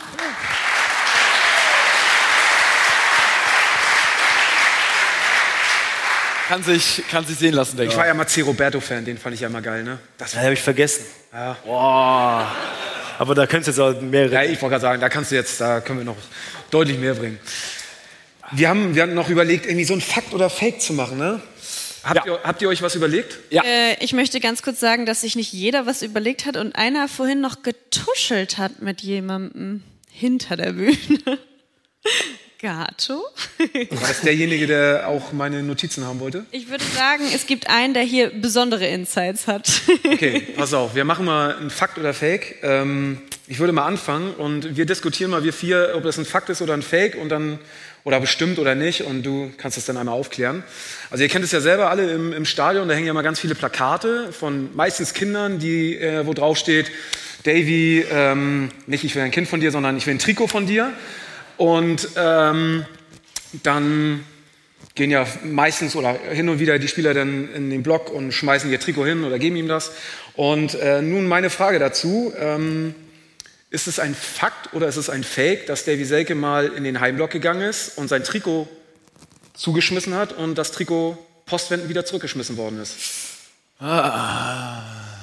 Kann sich, kann sich sehen lassen, denke ich. Ich war ja mal C. Roberto-Fan, den fand ich ja immer geil, ne? Das ja, habe ich vergessen. Ja. Boah. Aber da könntest du jetzt auch mehrere... Ja, ich wollte gerade sagen, da kannst du jetzt, da können wir noch deutlich mehr bringen. Wir haben, wir haben noch überlegt, irgendwie so ein Fakt oder Fake zu machen, ne? Habt, ja. ihr, habt ihr euch was überlegt? Ja. Äh, ich möchte ganz kurz sagen, dass sich nicht jeder was überlegt hat und einer vorhin noch getuschelt hat mit jemandem hinter der Bühne. Gato? War das derjenige, der auch meine Notizen haben wollte? Ich würde sagen, es gibt einen, der hier besondere Insights hat. Okay, pass auf, wir machen mal ein Fakt oder Fake. Ähm, ich würde mal anfangen und wir diskutieren mal, wir vier, ob das ein Fakt ist oder ein Fake und dann oder bestimmt oder nicht und du kannst das dann einmal aufklären. Also ihr kennt es ja selber alle im, im Stadion, da hängen ja mal ganz viele Plakate von meistens Kindern, die, äh, wo drauf steht, Davy, ähm, nicht ich will ein Kind von dir, sondern ich will ein Trikot von dir. Und ähm, dann gehen ja meistens oder hin und wieder die Spieler dann in den Block und schmeißen ihr Trikot hin oder geben ihm das. Und äh, nun meine Frage dazu, ähm, ist es ein Fakt oder ist es ein Fake, dass Davy Selke mal in den Heimblock gegangen ist und sein Trikot zugeschmissen hat und das Trikot postwendend wieder zurückgeschmissen worden ist? Ah.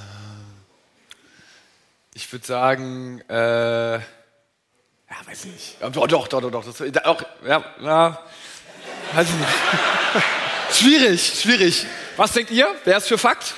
Ich würde sagen, äh, ja, weiß ich nicht. Ja, doch, doch, doch, doch. Das, auch, ja, ja. Weiß ich nicht. Schwierig, schwierig. Was denkt ihr? Wer ist für Fakt?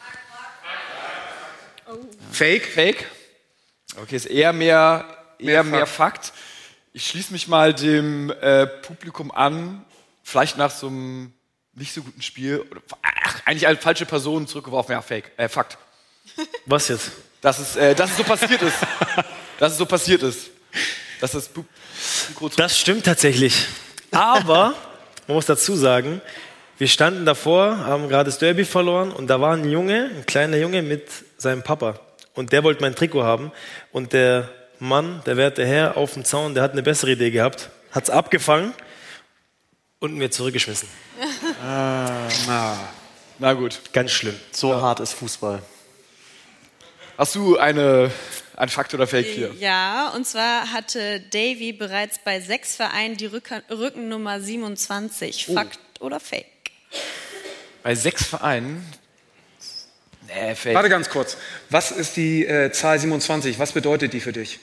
Fake? Fake? Okay, ist eher mehr, eher Mehr mehr, Fakt. Fakt. Ich schließe mich mal dem äh, Publikum an, vielleicht nach so einem nicht so guten Spiel. Oder, ach, eigentlich eine falsche Person zurückgeworfen. Ja, Fake. Äh, Fakt. Was jetzt? Dass es, äh, dass es so passiert ist. Dass es so passiert ist. Dass das Bu- Mikro zurück- Das stimmt tatsächlich. Aber, man muss dazu sagen, wir standen davor, haben gerade das Derby verloren und da war ein Junge, ein kleiner Junge mit seinem Papa. Und der wollte mein Trikot haben. Und der Mann, der werte Herr auf dem Zaun, der hat eine bessere Idee gehabt, hat es abgefangen und mir zurückgeschmissen. Na. Na gut. Ganz schlimm. So hart ist Fußball. Hast du eine, ein Fakt oder Fake hier? Ja, und zwar hatte Davy bereits bei sechs Vereinen die Rücken, Rückennummer siebenundzwanzig. Fakt oder Fake? Bei sechs Vereinen? Nee, Fake. Warte ganz kurz. Was ist die äh, Zahl siebenundzwanzig? Was bedeutet die für dich?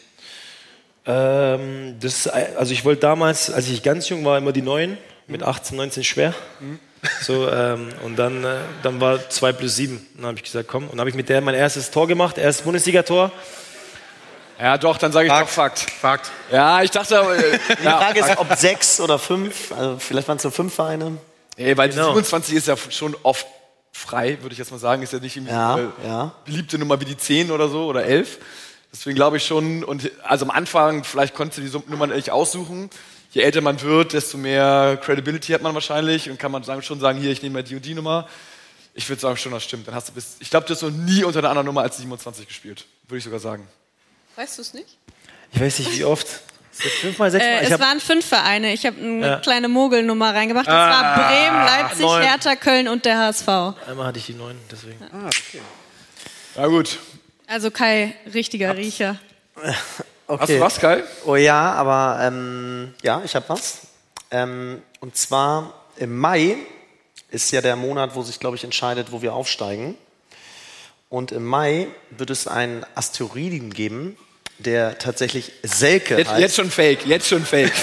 Ähm, das, also ich wollte damals, als ich ganz jung war, immer die neun, mit achtzehn, neunzehn schwer. Mhm. So, ähm, und dann, äh, dann war zwei plus sieben. Dann habe ich gesagt, komm. Und dann habe ich mit der mein erstes Tor gemacht, erstes Bundesligator. Ja, doch, dann sage ich Fakt. doch Fakt. Fakt. Ja, ich dachte, äh, Die Frage ist, ob sechs oder fünf, also vielleicht waren es nur fünf Vereine. nee, weil Genau. die siebenundzwanzig ist ja schon oft frei, würde ich jetzt mal sagen. Ist ja nicht irgendwie Ja, so eine ja. beliebte Nummer wie die zehn oder so oder elf. Deswegen glaube ich schon, und also am Anfang, vielleicht konntest du die Nummer nicht aussuchen. Je älter man wird, desto mehr Credibility hat man wahrscheinlich und kann man sagen, schon sagen, hier, ich nehme mal die und die Nummer. Ich würde sagen, schon, das stimmt. Dann hast du bis, ich glaube, du hast noch nie unter einer anderen Nummer als siebenundzwanzig gespielt, würde ich sogar sagen. Weißt du es nicht? Ich weiß nicht, wie oft. Ist das fünfmal, sechsmal? Äh, ich es hab, waren fünf Vereine. Ich habe eine Ja. kleine Mogelnummer reingebracht. Das war Bremen, Leipzig, neun. Hertha, Köln und der H S V. einmal hatte ich die neun, deswegen. Na gut. Also Kai, richtiger Riecher. Okay. Hast du was, Kai? Oh ja, aber ähm, ja, ich habe was. Ähm, und zwar im Mai ist ja der Monat, wo sich, glaube ich, entscheidet, wo wir aufsteigen. Und im Mai wird es einen Asteroiden geben, der tatsächlich Selke Jetzt, heißt. jetzt schon Fake, jetzt schon Fake.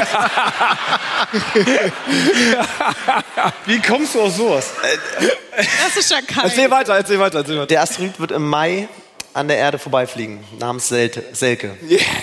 Wie kommst du auf sowas? Das ist ja Kai. Erzähl weiter, erzähl weiter, erzähl weiter. Der Asteroid wird im Mai an der Erde vorbeifliegen, namens Selte, Selke.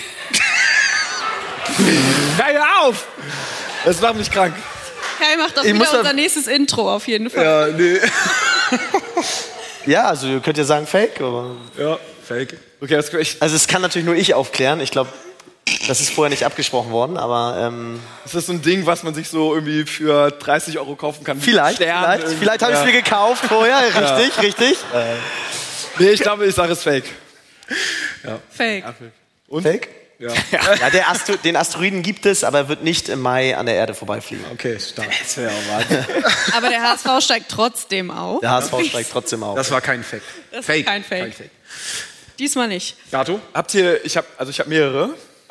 Kai, hör auf! Das macht mich krank. Kai macht doch Ich muss wieder da- unser nächstes Intro auf jeden Fall. Ja, nee. Ja, also ihr könnt ja sagen Fake, aber Ja, Fake. Okay, das ist echt. also es kann natürlich nur ich aufklären. Ich glaube, das ist vorher nicht abgesprochen worden, aber ähm, Ist das so ein Ding, was man sich so irgendwie für dreißig Euro kaufen kann? vielleicht, Stern vielleicht, irgendwie. vielleicht habe ich es Ja. mir gekauft vorher, richtig, richtig. Nee, ich glaube, ich sage es Fake. Fake. Und? Fake? Ja. Ja, der Astro den Asteroiden gibt es, aber er wird nicht im Mai an der Erde vorbeifliegen. Okay, stark. Das wäre auch Wahnsinn. Aber der H S V steigt trotzdem auf. Der H S V steigt trotzdem auf. Das war kein Fake. Das Fake. war kein Fake. Diesmal nicht. Gato? Habt ihr, ich habe, also ich habe mehrere.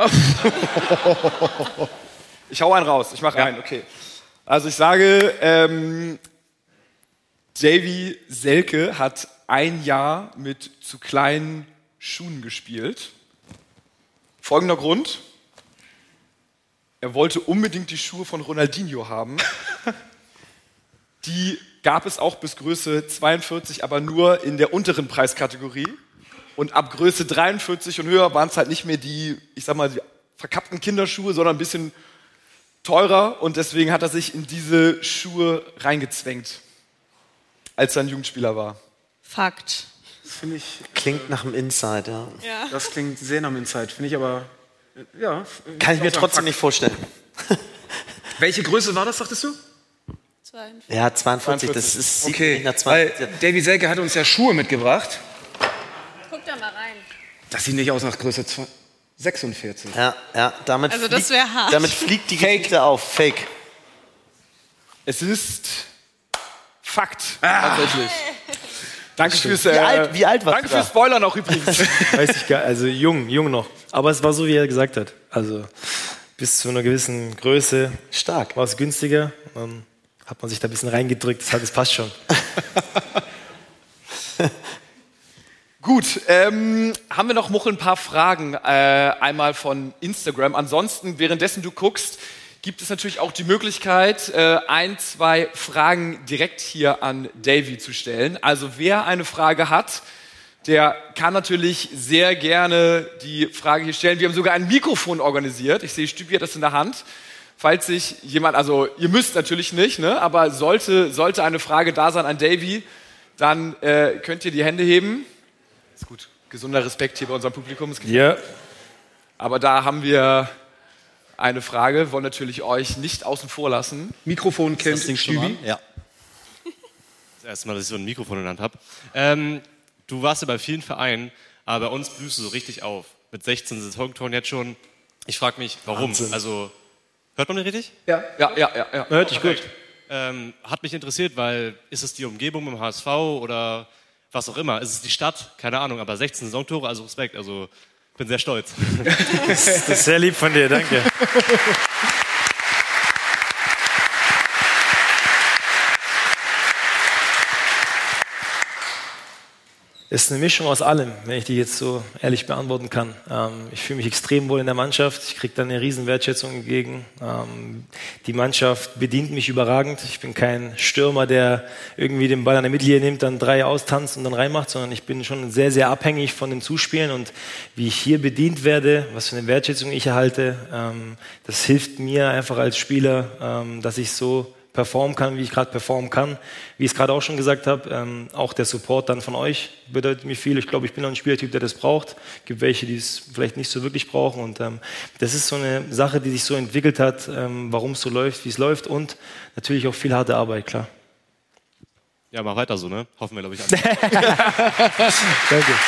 Ich hau einen raus, ich mache einen, okay. Also ich sage, ähm, Davy Selke hat ein Jahr mit zu kleinen Schuhen gespielt. Folgender Grund. Er wollte unbedingt die Schuhe von Ronaldinho haben. Die gab es auch bis Größe zweiundvierzig, aber nur in der unteren Preiskategorie. Und ab Größe dreiundvierzig und höher waren es halt nicht mehr die, ich sag mal, die verkappten Kinderschuhe, sondern ein bisschen teurer. Und deswegen hat er sich in diese Schuhe reingezwängt, als er ein Jugendspieler war. Fakt. Das finde ich, Klingt nach einem Inside, ja. Ja. das klingt sehr nach Insight. Finde ich aber, äh, ja. Kann ich mir auch sagen, trotzdem Fakt. nicht vorstellen. Welche Größe war das, sagtest du? zweiundvierzig. Ja, zweiundvierzig, das ist sieht Okay, nicht nach weil zwanzig. Davy Selke hat uns ja Schuhe mitgebracht. Guck da mal rein. Das sieht nicht aus nach Größe zwei- sechsundvierzig. Ja, ja, damit, Also das fliegt, wär hart. damit fliegt die Geschichte auf. Fake. Es ist Fakt, tatsächlich. Danke fürs, äh, Wie alt- wie alt warst danke du da? fürs Spoilern auch übrigens. Weiß ich gar also jung, jung noch. Aber es war so, wie er gesagt hat. Also bis zu einer gewissen Größe Stark. war es günstiger. Dann hat man sich da ein bisschen reingedrückt. Das, hat, das passt schon. Gut, ähm, haben wir noch Muchel ein paar Fragen, äh, einmal von Instagram. Ansonsten, währenddessen du guckst, gibt es natürlich auch die Möglichkeit, äh, ein, zwei Fragen direkt hier an Davy zu stellen. Also wer eine Frage hat, der kann natürlich sehr gerne die Frage hier stellen. Wir haben sogar ein Mikrofon organisiert. Ich sehe, Stübi hat das in der Hand. Falls sich jemand, also ihr müsst natürlich nicht, ne, aber sollte, sollte eine Frage da sein an Davy, dann äh, könnt ihr die Hände heben. Ist gut, gesunder Respekt hier bei unserem Publikum. Ja. Aber da haben wir eine Frage, wollen natürlich euch nicht außen vor lassen. Mikrofon kennt Das Ding schon an? Ja. Das erste Mal, dass ich so ein Mikrofon in der Hand habe. Ähm, du warst ja bei vielen Vereinen, aber bei uns blühst du so richtig auf. Mit sechzehn Saisontoren jetzt schon. Ich frage mich, warum? Wahnsinn. Also, hört man mich richtig? Ja, ja, ja, ja. ja. Hört dich gut. Ähm, hat mich interessiert, weil ist es die Umgebung im H S V oder was auch immer? Ist es die Stadt? Keine Ahnung, aber sechzehn Saisontore, also Respekt. Also, bin sehr stolz. Das ist sehr lieb von dir, danke. Es ist eine Mischung aus allem, wenn ich die jetzt so ehrlich beantworten kann. Ähm, ich fühle mich extrem wohl in der Mannschaft. Ich kriege da eine riesen Wertschätzung entgegen. Ähm, die Mannschaft bedient mich überragend. Ich bin kein Stürmer, der irgendwie den Ball an der Mittellinie nimmt, dann drei austanzt und dann reinmacht, sondern ich bin schon sehr, sehr abhängig von dem Zuspielen. Und wie ich hier bedient werde, was für eine Wertschätzung ich erhalte, ähm, das hilft mir einfach als Spieler, ähm, dass ich so performen kann, wie ich gerade performen kann. Wie ich es gerade auch schon gesagt habe, ähm, auch der Support dann von euch bedeutet mir viel. Ich glaube, ich bin auch ein Spielertyp, der das braucht. Es gibt welche, die es vielleicht nicht so wirklich brauchen. Und ähm, das ist so eine Sache, die sich so entwickelt hat, ähm, warum es so läuft, wie es läuft. Und natürlich auch viel harte Arbeit, klar. Ja, mach weiter so, ne? Hoffen wir, glaube ich. Danke.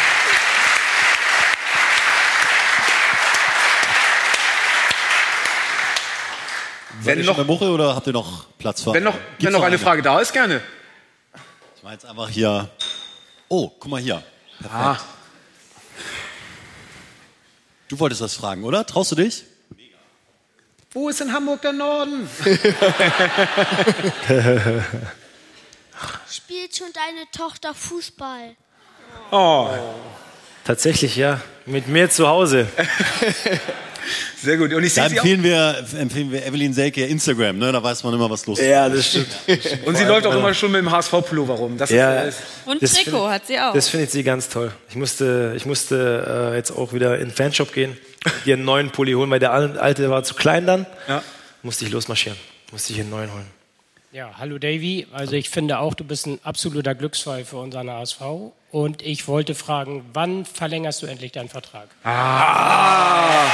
Wenn noch, Muche, oder habt ihr noch Platz für? Wenn noch, wenn noch eine Frage da ist, gerne. Ich mache jetzt einfach hier. Oh, guck mal hier. Perfekt. Ah. Du wolltest was fragen, oder? Traust du dich? Mega. Wo ist in Hamburg der Norden? Spielt schon deine Tochter Fußball? Oh. Tatsächlich, ja. Mit mir zu Hause. Sehr gut. Und ich da sehe empfehlen wir, empfehlen wir Evelyn Selke Instagram, ne? Da weiß man immer, was los ist. Ja, das stimmt. Und sie läuft auch immer schon mit dem H S V-Pullover rum. Das ja, ist, und das Trikot find, hat sie auch. Das findet sie ganz toll. Ich musste, ich musste äh, jetzt auch wieder in den Fanshop gehen, dir einen neuen Pulli holen, weil der alte war zu klein dann. Ja. Musste ich losmarschieren. Musste ich einen neuen holen. Ja, hallo Davy. Also ich finde auch, du bist ein absoluter Glücksfall für unseren H S V. Und ich wollte fragen, wann verlängerst du endlich deinen Vertrag? Ah!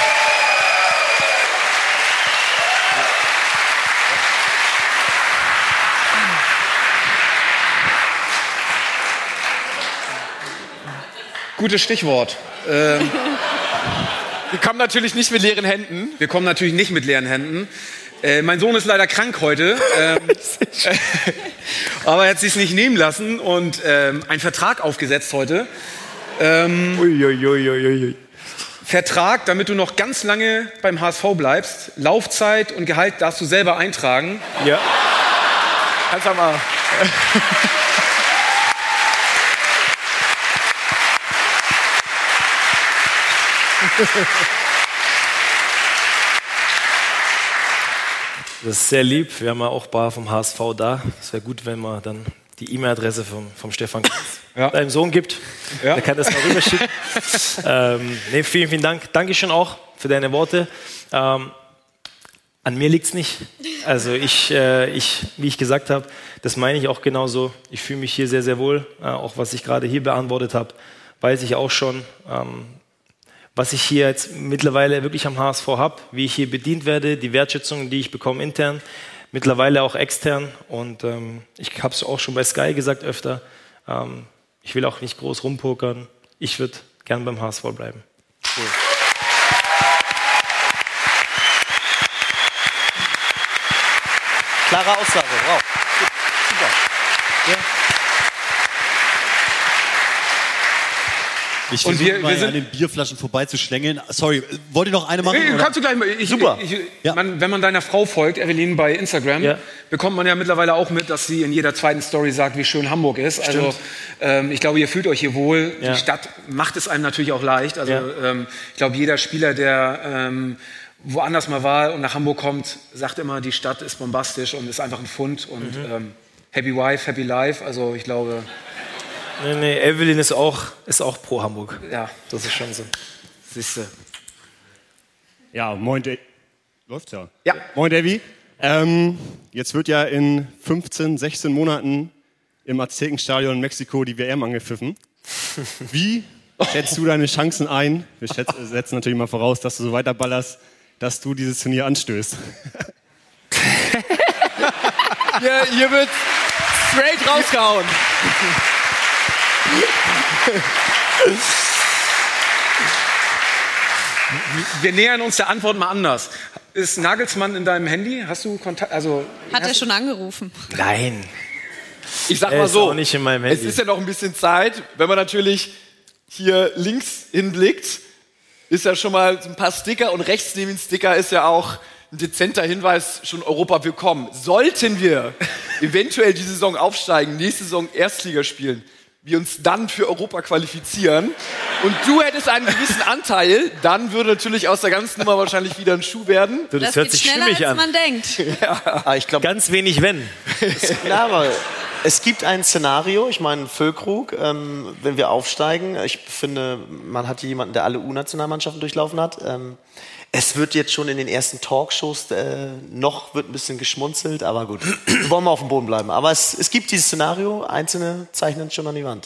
Gutes Stichwort. Ähm, wir kommen natürlich nicht mit leeren Händen. Wir kommen natürlich nicht mit leeren Händen. Äh, mein Sohn ist leider krank heute, ähm, äh, aber er hat sich nicht nehmen lassen und ähm, einen Vertrag aufgesetzt heute. Ähm, ui, ui, ui, ui. Vertrag, damit du noch ganz lange beim H S V bleibst. Laufzeit und Gehalt darfst du selber eintragen. Ja. Kannst du mal. Das ist sehr lieb. Wir haben ja auch ein paar vom H S V da. Es wäre gut, wenn man dann die E-Mail-Adresse vom, vom Stefan ja. deinem Sohn gibt. Ja. Der kann das mal rüberschicken. ähm, nee, vielen, vielen Dank. Dankeschön auch für deine Worte. Ähm, an mir liegt es nicht. Also ich, äh, ich, wie ich gesagt habe, das meine ich auch genauso. Ich fühle mich hier sehr, sehr wohl. Äh, auch was ich gerade hier beantwortet habe, weiß ich auch schon. Ähm, was ich hier jetzt mittlerweile wirklich am H S V habe, wie ich hier bedient werde, die Wertschätzung, die ich bekomme intern, mittlerweile auch extern. Und ähm, ich habe es auch schon bei Sky gesagt öfter, ähm, ich will auch nicht groß rumpokern. Ich würde gern beim H S V bleiben. Cool. Klare Aussage, wow. Super. Ja. Ich versuche mal an den Bierflaschen vorbeizuschlängeln. Sorry, wollt ihr noch eine machen? Nee, kannst du gleich mal. Ich, Super. Ich, ich, ja. man, wenn man deiner Frau folgt, Evelyn, bei Instagram, ja. bekommt man ja mittlerweile auch mit, dass sie in jeder zweiten Story sagt, wie schön Hamburg ist. Stimmt. Also ähm, ich glaube, ihr fühlt euch hier wohl. Ja. Die Stadt macht es einem natürlich auch leicht. Also ja. ähm, ich glaube, jeder Spieler, der ähm, woanders mal war und nach Hamburg kommt, sagt immer, die Stadt ist bombastisch und ist einfach ein Fund und mhm. ähm, Happy Wife, Happy Life, also ich glaube... Nee, nee, Evelyn ist auch, ist auch pro Hamburg. Ja. Das ist schon so. Siehste. Ja, moin, Davy. Läuft's ja. Ja. Moin, Davy. Ähm, jetzt wird ja in fünfzehn, sechzehn Monaten im Aztekenstadion in Mexiko die W M angepfiffen. Wie schätzt du deine Chancen ein? Wir schätzen, setzen natürlich mal voraus, dass du so weiterballerst, dass du dieses Turnier anstößt. hier, hier wird straight rausgehauen. Wir nähern uns der Antwort mal anders. Ist Nagelsmann in deinem Handy? Hast du Kontakt? Also, Hat er schon angerufen? Nein. Ich sag Er mal ist so, auch nicht in meinem Handy. es ist ja noch ein bisschen Zeit. Wenn man natürlich hier links hinblickt, ist ja schon mal so ein paar Sticker und rechts neben den Sticker ist ja auch ein dezenter Hinweis, schon Europa willkommen. Sollten wir eventuell die Saison aufsteigen, nächste Saison Erstliga spielen, wir uns dann für Europa qualifizieren und du hättest einen gewissen Anteil, dann würde natürlich aus der ganzen Nummer wahrscheinlich wieder ein Schuh werden. Du, das, Das hört geht sich schneller, stimmig als an. man denkt. Ah, ich glaub, Ganz wenig wenn. Ja, aber es gibt ein Szenario, ich meine Füllkrug, ähm, wenn wir aufsteigen. Ich finde, man hat hier jemanden, der alle U-Nationalmannschaften durchlaufen hat. Ähm, es wird jetzt schon in den ersten Talkshows, äh, noch wird ein bisschen geschmunzelt, aber gut, wir wollen mal auf dem Boden bleiben. Aber es, es gibt dieses Szenario, Einzelne zeichnen es schon an die Wand.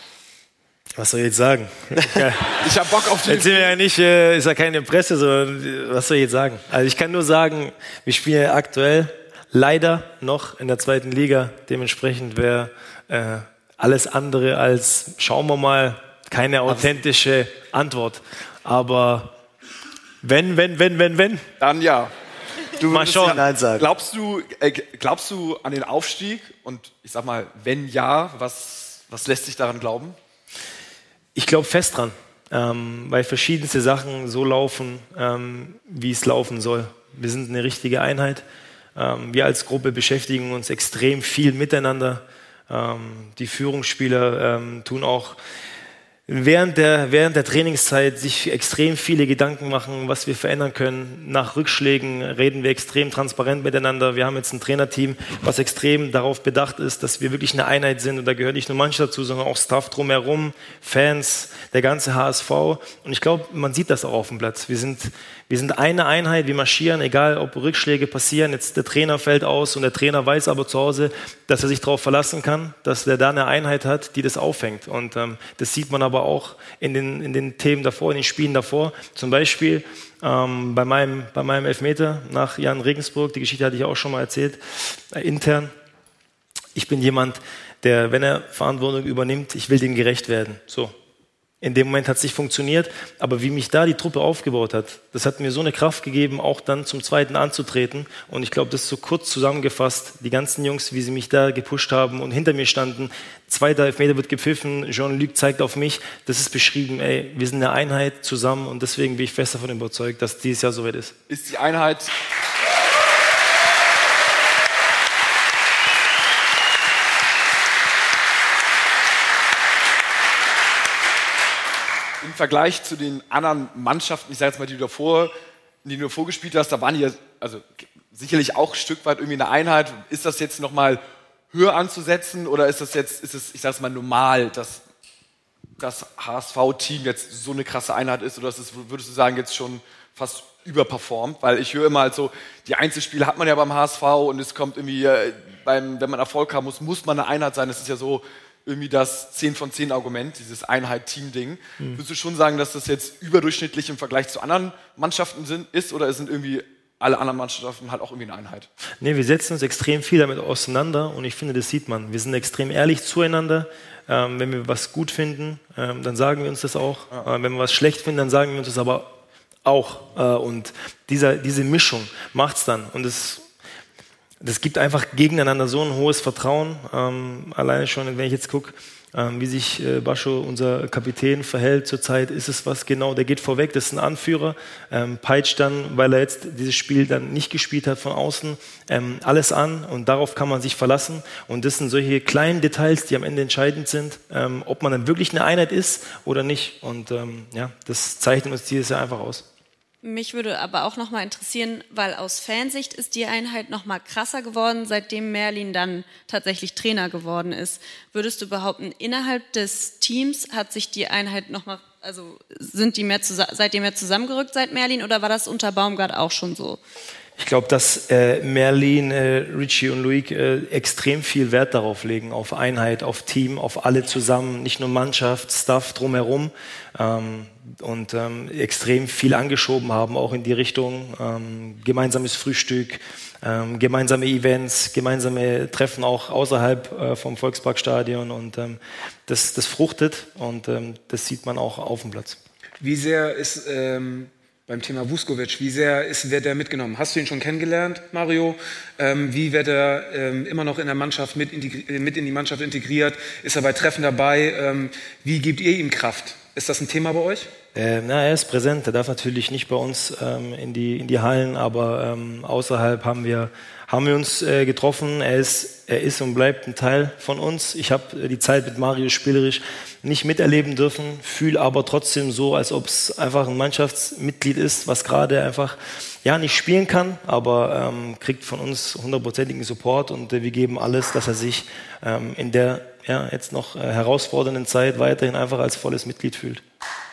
Was soll ich jetzt sagen? Ich hab Bock auf die... Jetzt sind wir ja nicht, äh, ist ja keine Presse, sondern äh, was soll ich jetzt sagen? Also ich kann nur sagen, wir spielen ja aktuell leider noch in der zweiten Liga. Dementsprechend wäre äh, alles andere als, schauen wir mal, keine authentische Antwort. Aber wenn, wenn, wenn, wenn, wenn. Dann ja. Du Mal würdest schauen. ja Nein sagen. Glaubst du, äh, glaubst du an den Aufstieg? Und ich sag mal, wenn ja, was, was lässt sich daran glauben? Ich glaube fest dran, ähm, weil verschiedenste Sachen so laufen, ähm, wie es laufen soll. Wir sind eine richtige Einheit. Ähm, wir als Gruppe beschäftigen uns extrem viel miteinander. Ähm, die Führungsspieler ähm, tun auch während der, während der Trainingszeit sich extrem viele Gedanken machen, was wir verändern können. Nach Rückschlägen reden wir extrem transparent miteinander. Wir haben jetzt ein Trainerteam, was extrem darauf bedacht ist, dass wir wirklich eine Einheit sind. Und da gehört nicht nur Mannschaft dazu, sondern auch Staff drumherum, Fans, der ganze H S V. Und ich glaube, man sieht das auch auf dem Platz. Wir sind, wir sind eine Einheit, wir marschieren, egal ob Rückschläge passieren. Jetzt der Trainer fällt aus und der Trainer weiß aber zu Hause, dass er sich darauf verlassen kann, dass er da eine Einheit hat, die das auffängt. Und ähm, das sieht man aber auch in den, in den Themen davor, in den Spielen davor. Zum Beispiel ähm, bei, meinem, bei meinem Elfmeter nach Jan Regensburg, die Geschichte hatte ich auch schon mal erzählt, äh, intern. Ich bin jemand, der, wenn er Verantwortung übernimmt, ich will dem gerecht werden. So. In dem Moment hat es nicht funktioniert, aber wie mich da die Truppe aufgebaut hat, das hat mir so eine Kraft gegeben, auch dann zum Zweiten anzutreten. Und ich glaube, das ist so kurz zusammengefasst. Die ganzen Jungs, wie sie mich da gepusht haben und hinter mir standen. Zweiter Elfmeter wird gepfiffen, Jean-Luc zeigt auf mich. Das ist beschrieben, ey, wir sind eine Einheit zusammen und deswegen bin ich fest davon überzeugt, dass dieses Jahr soweit ist. Ist die Einheit... Im Vergleich zu den anderen Mannschaften, ich sage jetzt mal, die du davor, die du vorgespielt hast, da waren die ja also sicherlich auch ein Stück weit irgendwie eine Einheit. Ist das jetzt nochmal höher anzusetzen oder ist das jetzt, ist es, ich sage es mal, normal, dass das H S V-Team jetzt so eine krasse Einheit ist oder ist es, würdest du sagen, jetzt schon fast überperformt? Weil ich höre immer halt so, die Einzelspiele hat man ja beim H S V und es kommt irgendwie, beim, wenn man Erfolg haben muss, muss man eine Einheit sein. Das ist ja so irgendwie das zehn von zehn Argument, dieses Einheit-Team-Ding. Mhm. Würdest du schon sagen, dass das jetzt überdurchschnittlich im Vergleich zu anderen Mannschaften sind, ist oder sind irgendwie alle anderen Mannschaften halt auch irgendwie eine Einheit? Nee, wir setzen uns extrem viel damit auseinander und ich finde, das sieht man. Wir sind extrem ehrlich zueinander. Ähm, wenn wir was gut finden, ähm, dann sagen wir uns das auch. Ja. Äh, wenn wir was schlecht finden, dann sagen wir uns das aber auch. Äh, und dieser, diese Mischung macht's dann. Und es Das gibt einfach gegeneinander so ein hohes Vertrauen. Ähm, alleine schon, wenn ich jetzt gucke, ähm, wie sich äh, Bascho, unser Kapitän, verhält zurzeit, ist es was genau, der geht vorweg, das ist ein Anführer, ähm, peitscht dann, weil er jetzt dieses Spiel dann nicht gespielt hat von außen, ähm, alles an und darauf kann man sich verlassen. Und das sind solche kleinen Details, die am Ende entscheidend sind, ähm, ob man dann wirklich eine Einheit ist oder nicht. Und ähm, ja, das zeichnet uns dieses Jahr einfach aus. Mich würde aber auch noch mal interessieren, weil aus Fansicht ist die Einheit noch mal krasser geworden, seitdem Merlin dann tatsächlich Trainer geworden ist. Würdest du behaupten, innerhalb des Teams hat sich die Einheit noch mal, also sind die mehr seid ihr mehr zusammengerückt seit Merlin oder war das unter Baumgart auch schon so? Ich glaube, dass äh, Merlin, äh, Richie und Loic äh, extrem viel Wert darauf legen, auf Einheit, auf Team, auf alle zusammen, nicht nur Mannschaft, Staff drumherum ähm, und ähm, extrem viel angeschoben haben, auch in die Richtung ähm, gemeinsames Frühstück, ähm, gemeinsame Events, gemeinsame Treffen auch außerhalb äh, vom Volksparkstadion und ähm, das, das fruchtet und ähm, das sieht man auch auf dem Platz. Wie sehr ist ähm, beim Thema Vuskovic, wie sehr ist, wird er mitgenommen? Hast du ihn schon kennengelernt, Mario? Ähm, wie wird er ähm, immer noch in der Mannschaft mit, mit in die Mannschaft integriert? Ist er bei Treffen dabei? Ähm, wie gebt ihr ihm Kraft? Ist das ein Thema bei euch? Äh, na, er ist präsent. Er darf natürlich nicht bei uns ähm, in, die, in die Hallen, aber ähm, außerhalb haben wir, haben wir uns äh, getroffen. Er ist, er ist und bleibt ein Teil von uns. Ich habe äh, die Zeit mit Mario spielerisch nicht miterleben dürfen, fühle aber trotzdem so, als ob es einfach ein Mannschaftsmitglied ist, was gerade einfach ja nicht spielen kann, aber ähm, kriegt von uns hundertprozentigen Support und äh, wir geben alles, dass er sich ähm, in der ja, jetzt noch äh, herausfordernden Zeit weiterhin einfach als volles Mitglied fühlt.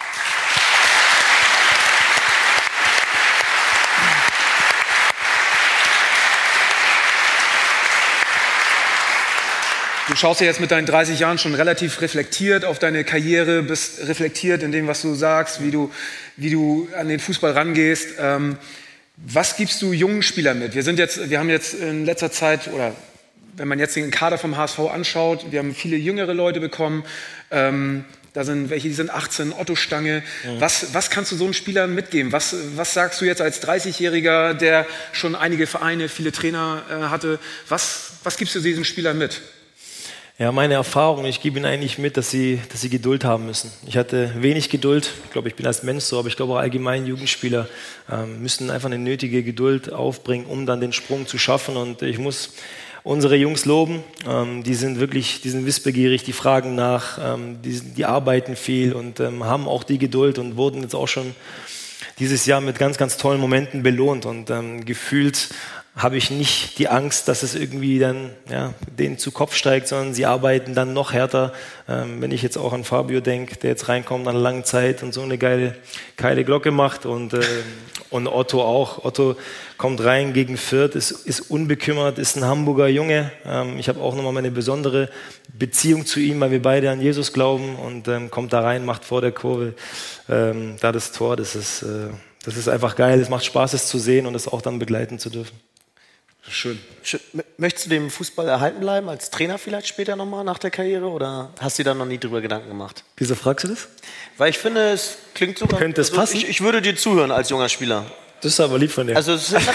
Du schaust ja jetzt mit deinen dreißig Jahren schon relativ reflektiert auf deine Karriere, bist reflektiert in dem, was du sagst, wie du, wie du an den Fußball rangehst. Ähm, was gibst du jungen Spielern mit? Wir sind jetzt, wir haben jetzt in letzter Zeit, oder wenn man jetzt den Kader vom H S V anschaut, wir haben viele jüngere Leute bekommen. Ähm, da sind welche, die sind achtzehn, Otto Stange. Mhm. Was, was kannst du so einem Spieler mitgeben? Was, was sagst du jetzt als dreißigjähriger, der schon einige Vereine, viele Trainer äh, hatte? Was, was gibst du diesem Spieler mit? Ja, meine Erfahrung, ich gebe ihnen eigentlich mit, dass sie, dass sie Geduld haben müssen. Ich hatte wenig Geduld, ich glaube, ich bin als Mensch so, aber ich glaube auch allgemein Jugendspieler ähm, müssen einfach eine nötige Geduld aufbringen, um dann den Sprung zu schaffen. Und ich muss unsere Jungs loben, ähm, die sind wirklich, die sind wissbegierig, die fragen nach, ähm, die, die arbeiten viel und ähm, haben auch die Geduld und wurden jetzt auch schon dieses Jahr mit ganz, ganz tollen Momenten belohnt und ähm, gefühlt habe ich nicht die Angst, dass es irgendwie dann ja, denen zu Kopf steigt, sondern sie arbeiten dann noch härter. Ähm, wenn ich jetzt auch an Fabio denke, der jetzt reinkommt nach einer langen Zeit und so eine geile, geile Glocke macht und, äh, und Otto auch. Otto kommt rein gegen Fürth, ist, ist unbekümmert, ist ein Hamburger Junge. Ähm, ich habe auch nochmal eine besondere Beziehung zu ihm, weil wir beide an Jesus glauben und ähm, kommt da rein, macht vor der Kurve ähm, da das Tor. Das ist, äh, das ist einfach geil, es macht Spaß, es zu sehen und es auch dann begleiten zu dürfen. Schön. Möchtest du dem Fußball erhalten bleiben, als Trainer vielleicht später nochmal nach der Karriere oder hast du dir da noch nie drüber Gedanken gemacht? Wieso fragst du das? Weil ich finde, es klingt so... Könnte es also passen? Ich, ich würde dir zuhören als junger Spieler. Das ist aber lieb von dir. Also, es ist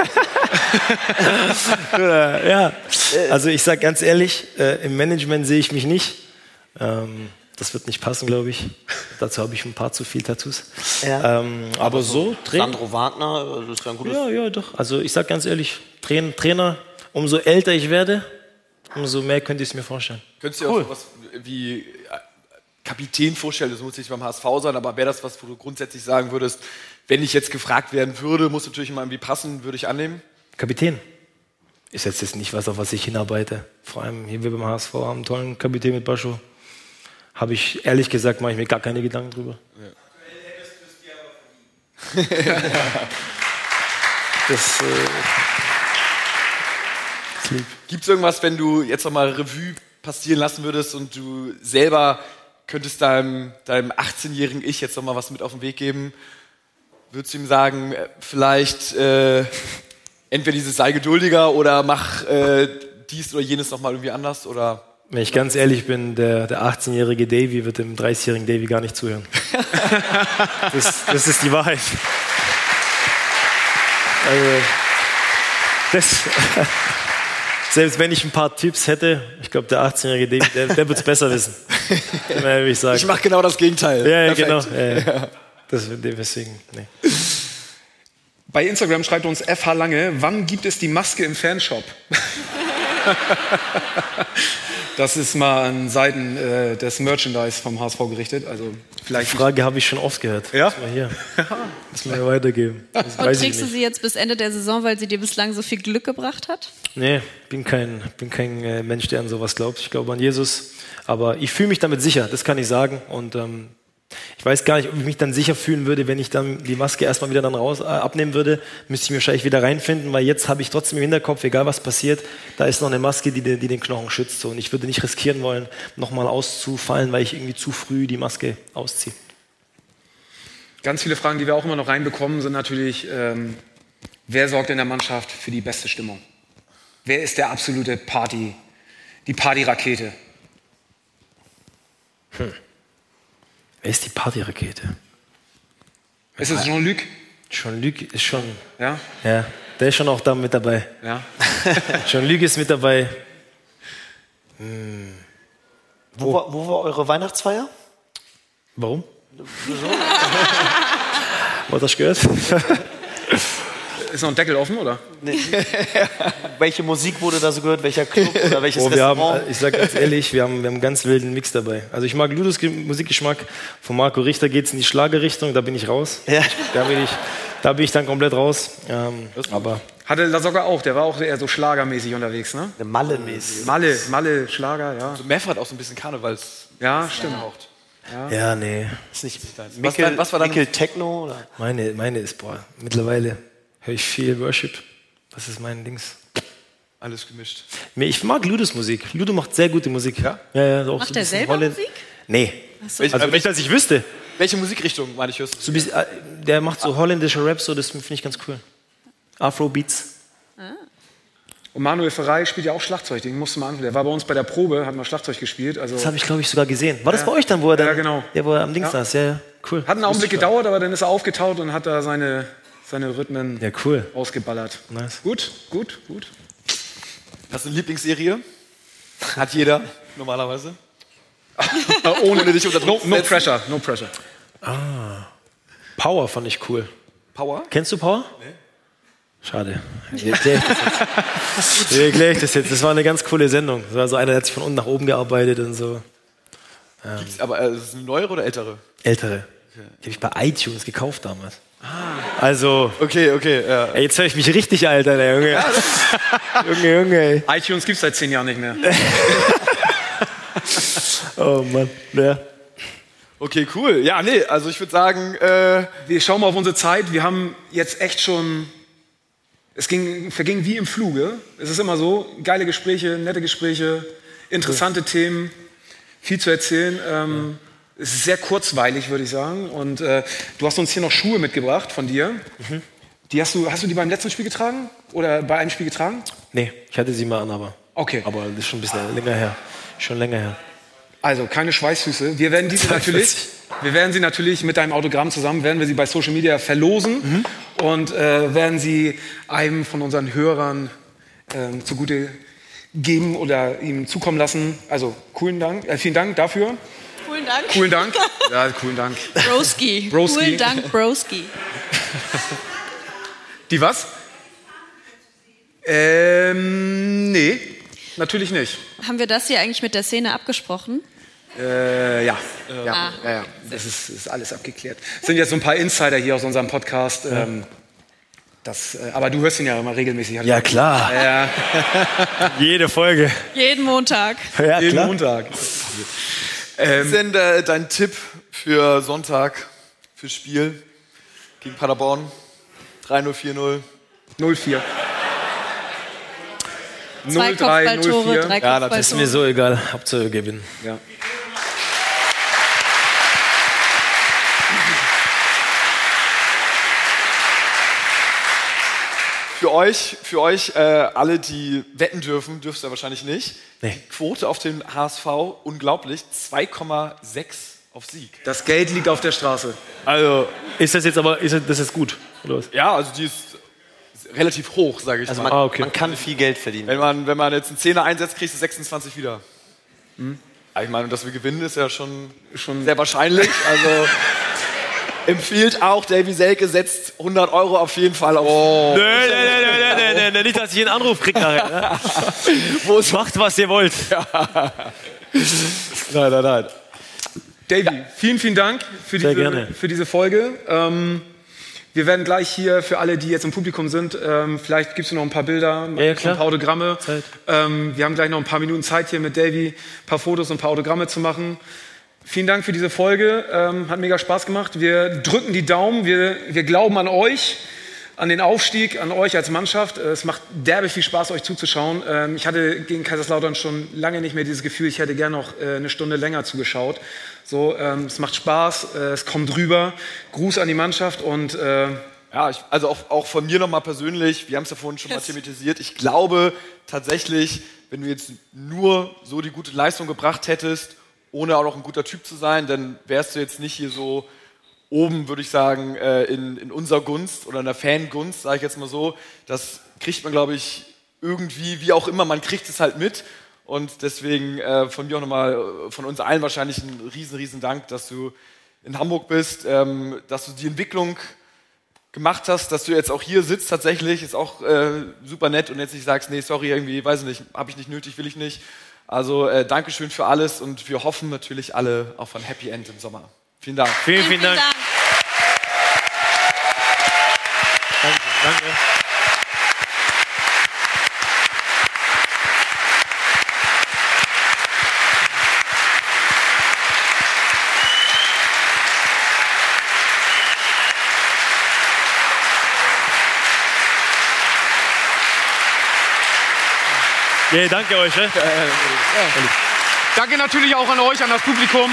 ja, also ich sage ganz ehrlich, äh, im Management sehe ich mich nicht. Ähm, das wird nicht passen, glaube ich. Dazu habe ich ein paar zu viel Tattoos. Ja. Ähm, aber, aber so, Trainer. Sandro Wagner, das ist ein gutes... Ja, ja, doch. Also ich sage ganz ehrlich, Trainer, Trainer, umso älter ich werde, umso mehr könnte ich es mir vorstellen. Könntest du dir cool. auch sowas wie Kapitän vorstellen? Das muss nicht beim H S V sein, aber wäre das was, wo du grundsätzlich sagen würdest, wenn ich jetzt gefragt werden würde, muss natürlich immer irgendwie passen, würde ich annehmen? Kapitän ist jetzt, jetzt nicht was, auf was ich hinarbeite. Vor allem hier wir beim H S V haben einen tollen Kapitän mit Bascho. Habe ich ehrlich gesagt, mache ich mir gar keine Gedanken drüber. Ja. das, äh, Gibt es irgendwas, wenn du jetzt nochmal Revue passieren lassen würdest und du selber könntest deinem, deinem achtzehnjährigen Ich jetzt nochmal was mit auf den Weg geben? Würdest du ihm sagen, vielleicht äh, entweder dieses sei geduldiger oder mach äh, dies oder jenes nochmal irgendwie anders? Oder? Wenn ich ganz ehrlich bin, der, der achtzehnjährige Davy wird dem dreißigjährigen Davy gar nicht zuhören. das, das ist die Wahrheit. Also, das, selbst wenn ich ein paar Tipps hätte, ich glaube, der achtzehnjährige Davy, der, der wird es besser wissen. Würde ich sagen. Ich mache genau das Gegenteil. Ja, ja genau. Ja, ja. Das, deswegen, nee. Bei Instagram schreibt uns F H Lange, wann gibt es die Maske im Fanshop? Das ist mal an Seiten äh, des Merchandise vom H S V gerichtet. Also vielleicht Die Frage habe ich schon oft gehört. Ja? Lass mal hier. Lass mal weitergeben. Das Und weiß ich trägst du nicht. sie jetzt bis Ende der Saison, weil sie dir bislang so viel Glück gebracht hat? Nee, bin kein, bin kein äh, Mensch, der an sowas glaubt. Ich glaube an Jesus. Aber ich fühle mich damit sicher, das kann ich sagen. Und ähm, ich weiß gar nicht, ob ich mich dann sicher fühlen würde, wenn ich dann die Maske erstmal wieder dann raus äh, abnehmen würde. Müsste ich mich wahrscheinlich wieder reinfinden, weil jetzt habe ich trotzdem im Hinterkopf, egal was passiert, da ist noch eine Maske, die, die den Knochen schützt. So. Und ich würde nicht riskieren wollen, nochmal auszufallen, weil ich irgendwie zu früh die Maske ausziehe. Ganz viele Fragen, die wir auch immer noch reinbekommen, sind natürlich, ähm, wer sorgt in der Mannschaft für die beste Stimmung? Wer ist der absolute Party, die Partyrakete? Hm. Wer ist die Partyrakete? Ist es Jean-Luc? Jean-Luc ist schon. Ja? Ja, der ist schon auch da mit dabei. Ja. Jean-Luc ist mit dabei. Hm. Wo, wo, war, wo war eure Weihnachtsfeier? Warum? Was hast du gehört? Ist noch ein Deckel offen, oder? Nee. Welche Musik wurde da so gehört? Welcher Club oder welches Oh, wir Restaurant? haben, ich sag ganz ehrlich, wir haben, wir haben einen ganz wilden Mix dabei. Also ich mag Ludos Ge- Musikgeschmack. Von Marco Richter geht es in die Schlagerrichtung, da bin ich raus. Ja. Da, bin ich, da bin ich dann komplett raus. Ähm, aber Hatte Lasogga auch, der war auch eher so schlagermäßig unterwegs, ne? Malle-mäßig. Malle, Malle, Schlager, ja. Also Meffert auch so ein bisschen Karnevals. Ja, stimmt. Ja. ja, nee. Ist nicht Was, Mikkel, war- was war dann? Mikkel Techno? Oder? Meine, meine ist, boah, mittlerweile höre ich viel Worship. Das ist mein Dings. Alles gemischt. Mir- Ich mag Ludos Musik. Ludo macht sehr gute Musik. Ja? Ja, ja, auch Macht so ein der bisschen selber Holland- Musik? Nee. so. Welch- Also äh, nicht, dass ich wüsste. Welche Musikrichtung, meine ich, hörst du? So ein bisschen, äh, der macht so holländische Rap, so, das finde ich ganz cool. Afrobeats. Und Manuel Ferrei spielt ja auch Schlagzeug, den musste man anfangen. Der war bei uns bei der Probe, hat mal Schlagzeug gespielt. Also Das habe ich, glaube ich, sogar gesehen. War das Ja. bei euch dann, wo er dann, Ja, genau. Ja, wo er am Dings Ja. saß? Ja, ja, cool. hat einen Augenblick Wusste ich gedauert, aber dann ist er aufgetaut und hat da seine, seine Rhythmen gar nicht. Ja, cool. ausgeballert. Nice. Gut, gut, gut. Hast du eine Lieblingsserie? Hat jeder, normalerweise. Ohne dich unter Druck no, no setzen. pressure, no pressure. Power fand ich cool. Power? Kennst du Power? Nee. Schade. Wie erkläre ich das jetzt? Wie erkläre ich das jetzt? Das war eine ganz coole Sendung. Das war so einer, der hat sich von unten nach oben gearbeitet und so. Gibt's, aber äh, ist es eine neuere oder ältere? Ältere. Die habe ich bei iTunes gekauft damals. Also, Okay, okay. Ja. ey, jetzt höre ich mich richtig alt, Alter, Junge. Junge, Junge, ey. iTunes gibt es seit zehn Jahren nicht mehr. Oh Mann. Ja. Okay, cool. Ja, nee, also ich würde sagen, äh, Wir schauen mal auf unsere Zeit. Wir haben jetzt echt schon. Es ging, verging wie im Fluge. Es ist immer so: geile Gespräche, nette Gespräche, interessante ja. Themen, viel zu erzählen. Ähm, ja. Es ist sehr kurzweilig, würde ich sagen. Und äh, du hast uns hier noch Schuhe mitgebracht von dir. Mhm. Die hast du, hast du die beim letzten Spiel getragen? Oder bei einem Spiel getragen? Nee, ich hatte sie mal an, aber. Okay. Aber das ist schon ein bisschen länger her. Schon länger her. Also keine Schweißfüße. Wir werden diese natürlich, wir werden sie natürlich mit deinem Autogramm zusammen, werden wir sie bei Social Media verlosen mhm. und äh, werden sie einem von unseren Hörern äh, zugute geben oder ihm zukommen lassen. Also coolen Dank, äh, vielen Dank dafür. Coolen Dank. Coolen Dank. Ja, coolen Dank. Broski. Broski. Coolen Dank, Broski. Die was? Ähm, nee, natürlich nicht. Haben wir das hier eigentlich mit der Szene abgesprochen? Äh, ja. Äh, ja, ah. ja, ja. Das ist, ist alles abgeklärt. Es sind jetzt so ein paar Insider hier aus unserem Podcast. Ja. Ähm, das, äh, aber du hörst ihn ja immer regelmäßig. Ja, klar. Ja. Jede Folge. Jeden Montag. Ja, Jeden klar. Montag. was ist denn äh, dein Tipp für Sonntag, fürs Spiel gegen Paderborn? drei null, vier null. null vier. Zwei null drei, null Kopfballtore, vier. drei Ja, das ist Kopfballtore. mir so egal. Hauptsache gewinnen. Ja. Für euch, für euch äh, alle, die wetten dürfen, dürft ihr wahrscheinlich nicht. Nee. Die Quote auf den H S V, unglaublich, zwei Komma sechs auf Sieg. Das Geld liegt auf der Straße. Also, Ist das jetzt aber, ist das jetzt gut? Oder was? ja, also die ist relativ hoch, sage ich Also mal. man, Ah, okay. man kann viel Geld verdienen. Wenn man, wenn man jetzt einen Zehner einsetzt, kriegst du sechsundzwanzig wieder. Mhm. Ich meine, dass wir gewinnen, ist ja schon, schon sehr wahrscheinlich. Also empfiehlt auch, Davy Selke setzt hundert Euro auf jeden Fall auf. Nö, nö, nö, nö, nö, ne, ne, nicht, dass ich einen Anruf kriege nachher. Ne? Wo es macht, was ihr wollt. Ja. Nein, nein, nein. Davy, vielen, vielen Dank für Sehr diese, gerne. für diese Folge. Ähm, wir werden gleich hier für alle, die jetzt im Publikum sind, ähm, vielleicht gibst du noch ein paar Bilder, Ja, ja, ein klar. paar Autogramme. Zeit. Ähm, wir haben gleich noch ein paar Minuten Zeit hier mit Davy, ein paar Fotos und ein paar Autogramme zu machen. Vielen Dank für diese Folge, ähm, hat mega Spaß gemacht. Wir drücken die Daumen, wir, wir glauben an euch, an den Aufstieg, an euch als Mannschaft. Es macht derbe viel Spaß, euch zuzuschauen. Ähm, ich hatte gegen Kaiserslautern schon lange nicht mehr dieses Gefühl, ich hätte gerne noch äh, eine Stunde länger zugeschaut. So, ähm, es macht Spaß, äh, es kommt rüber. Gruß an die Mannschaft und äh, Ja, ich, also auch, auch von mir nochmal persönlich, wir haben es ja vorhin schon mal thematisiert, ich glaube tatsächlich, wenn du jetzt nur so die gute Leistung gebracht hättest, ohne auch noch ein guter Typ zu sein, dann wärst du jetzt nicht hier so oben, würde ich sagen, äh, in, in unserer Gunst oder in der Fangunst, sage ich jetzt mal so. Das kriegt man, glaube ich, irgendwie, wie auch immer, man kriegt es halt mit. Und deswegen äh, von mir auch nochmal, äh, von uns allen wahrscheinlich ein riesen, riesen Dank, dass du in Hamburg bist, ähm, dass du die Entwicklung gemacht hast, dass du jetzt auch hier sitzt tatsächlich, ist auch äh, super nett und jetzt nicht sagst, nee, sorry, irgendwie, weiß ich nicht, habe ich nicht nötig, will ich nicht. Also äh, Dankeschön für alles und wir hoffen natürlich alle auf ein Happy End im Sommer. Vielen Dank. Vielen, vielen Dank. Danke. Danke. Yeah, danke euch. Ne? danke natürlich auch an euch, an das Publikum.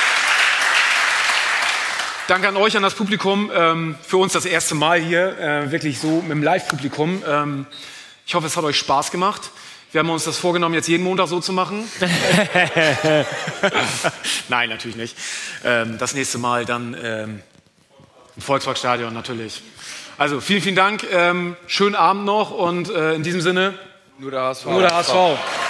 Danke an euch, an das Publikum. Ähm, für uns das erste Mal hier, äh, wirklich so mit dem Live-Publikum. Ähm, ich hoffe, es hat euch Spaß gemacht. Wir haben uns das vorgenommen, jetzt jeden Montag so zu machen. Nein, natürlich nicht. Ähm, das nächste Mal dann ähm, im Volksparkstadion natürlich. Also vielen, vielen Dank. Ähm, schönen Abend noch und äh, in diesem Sinne nur der H S V. Nur der H S V.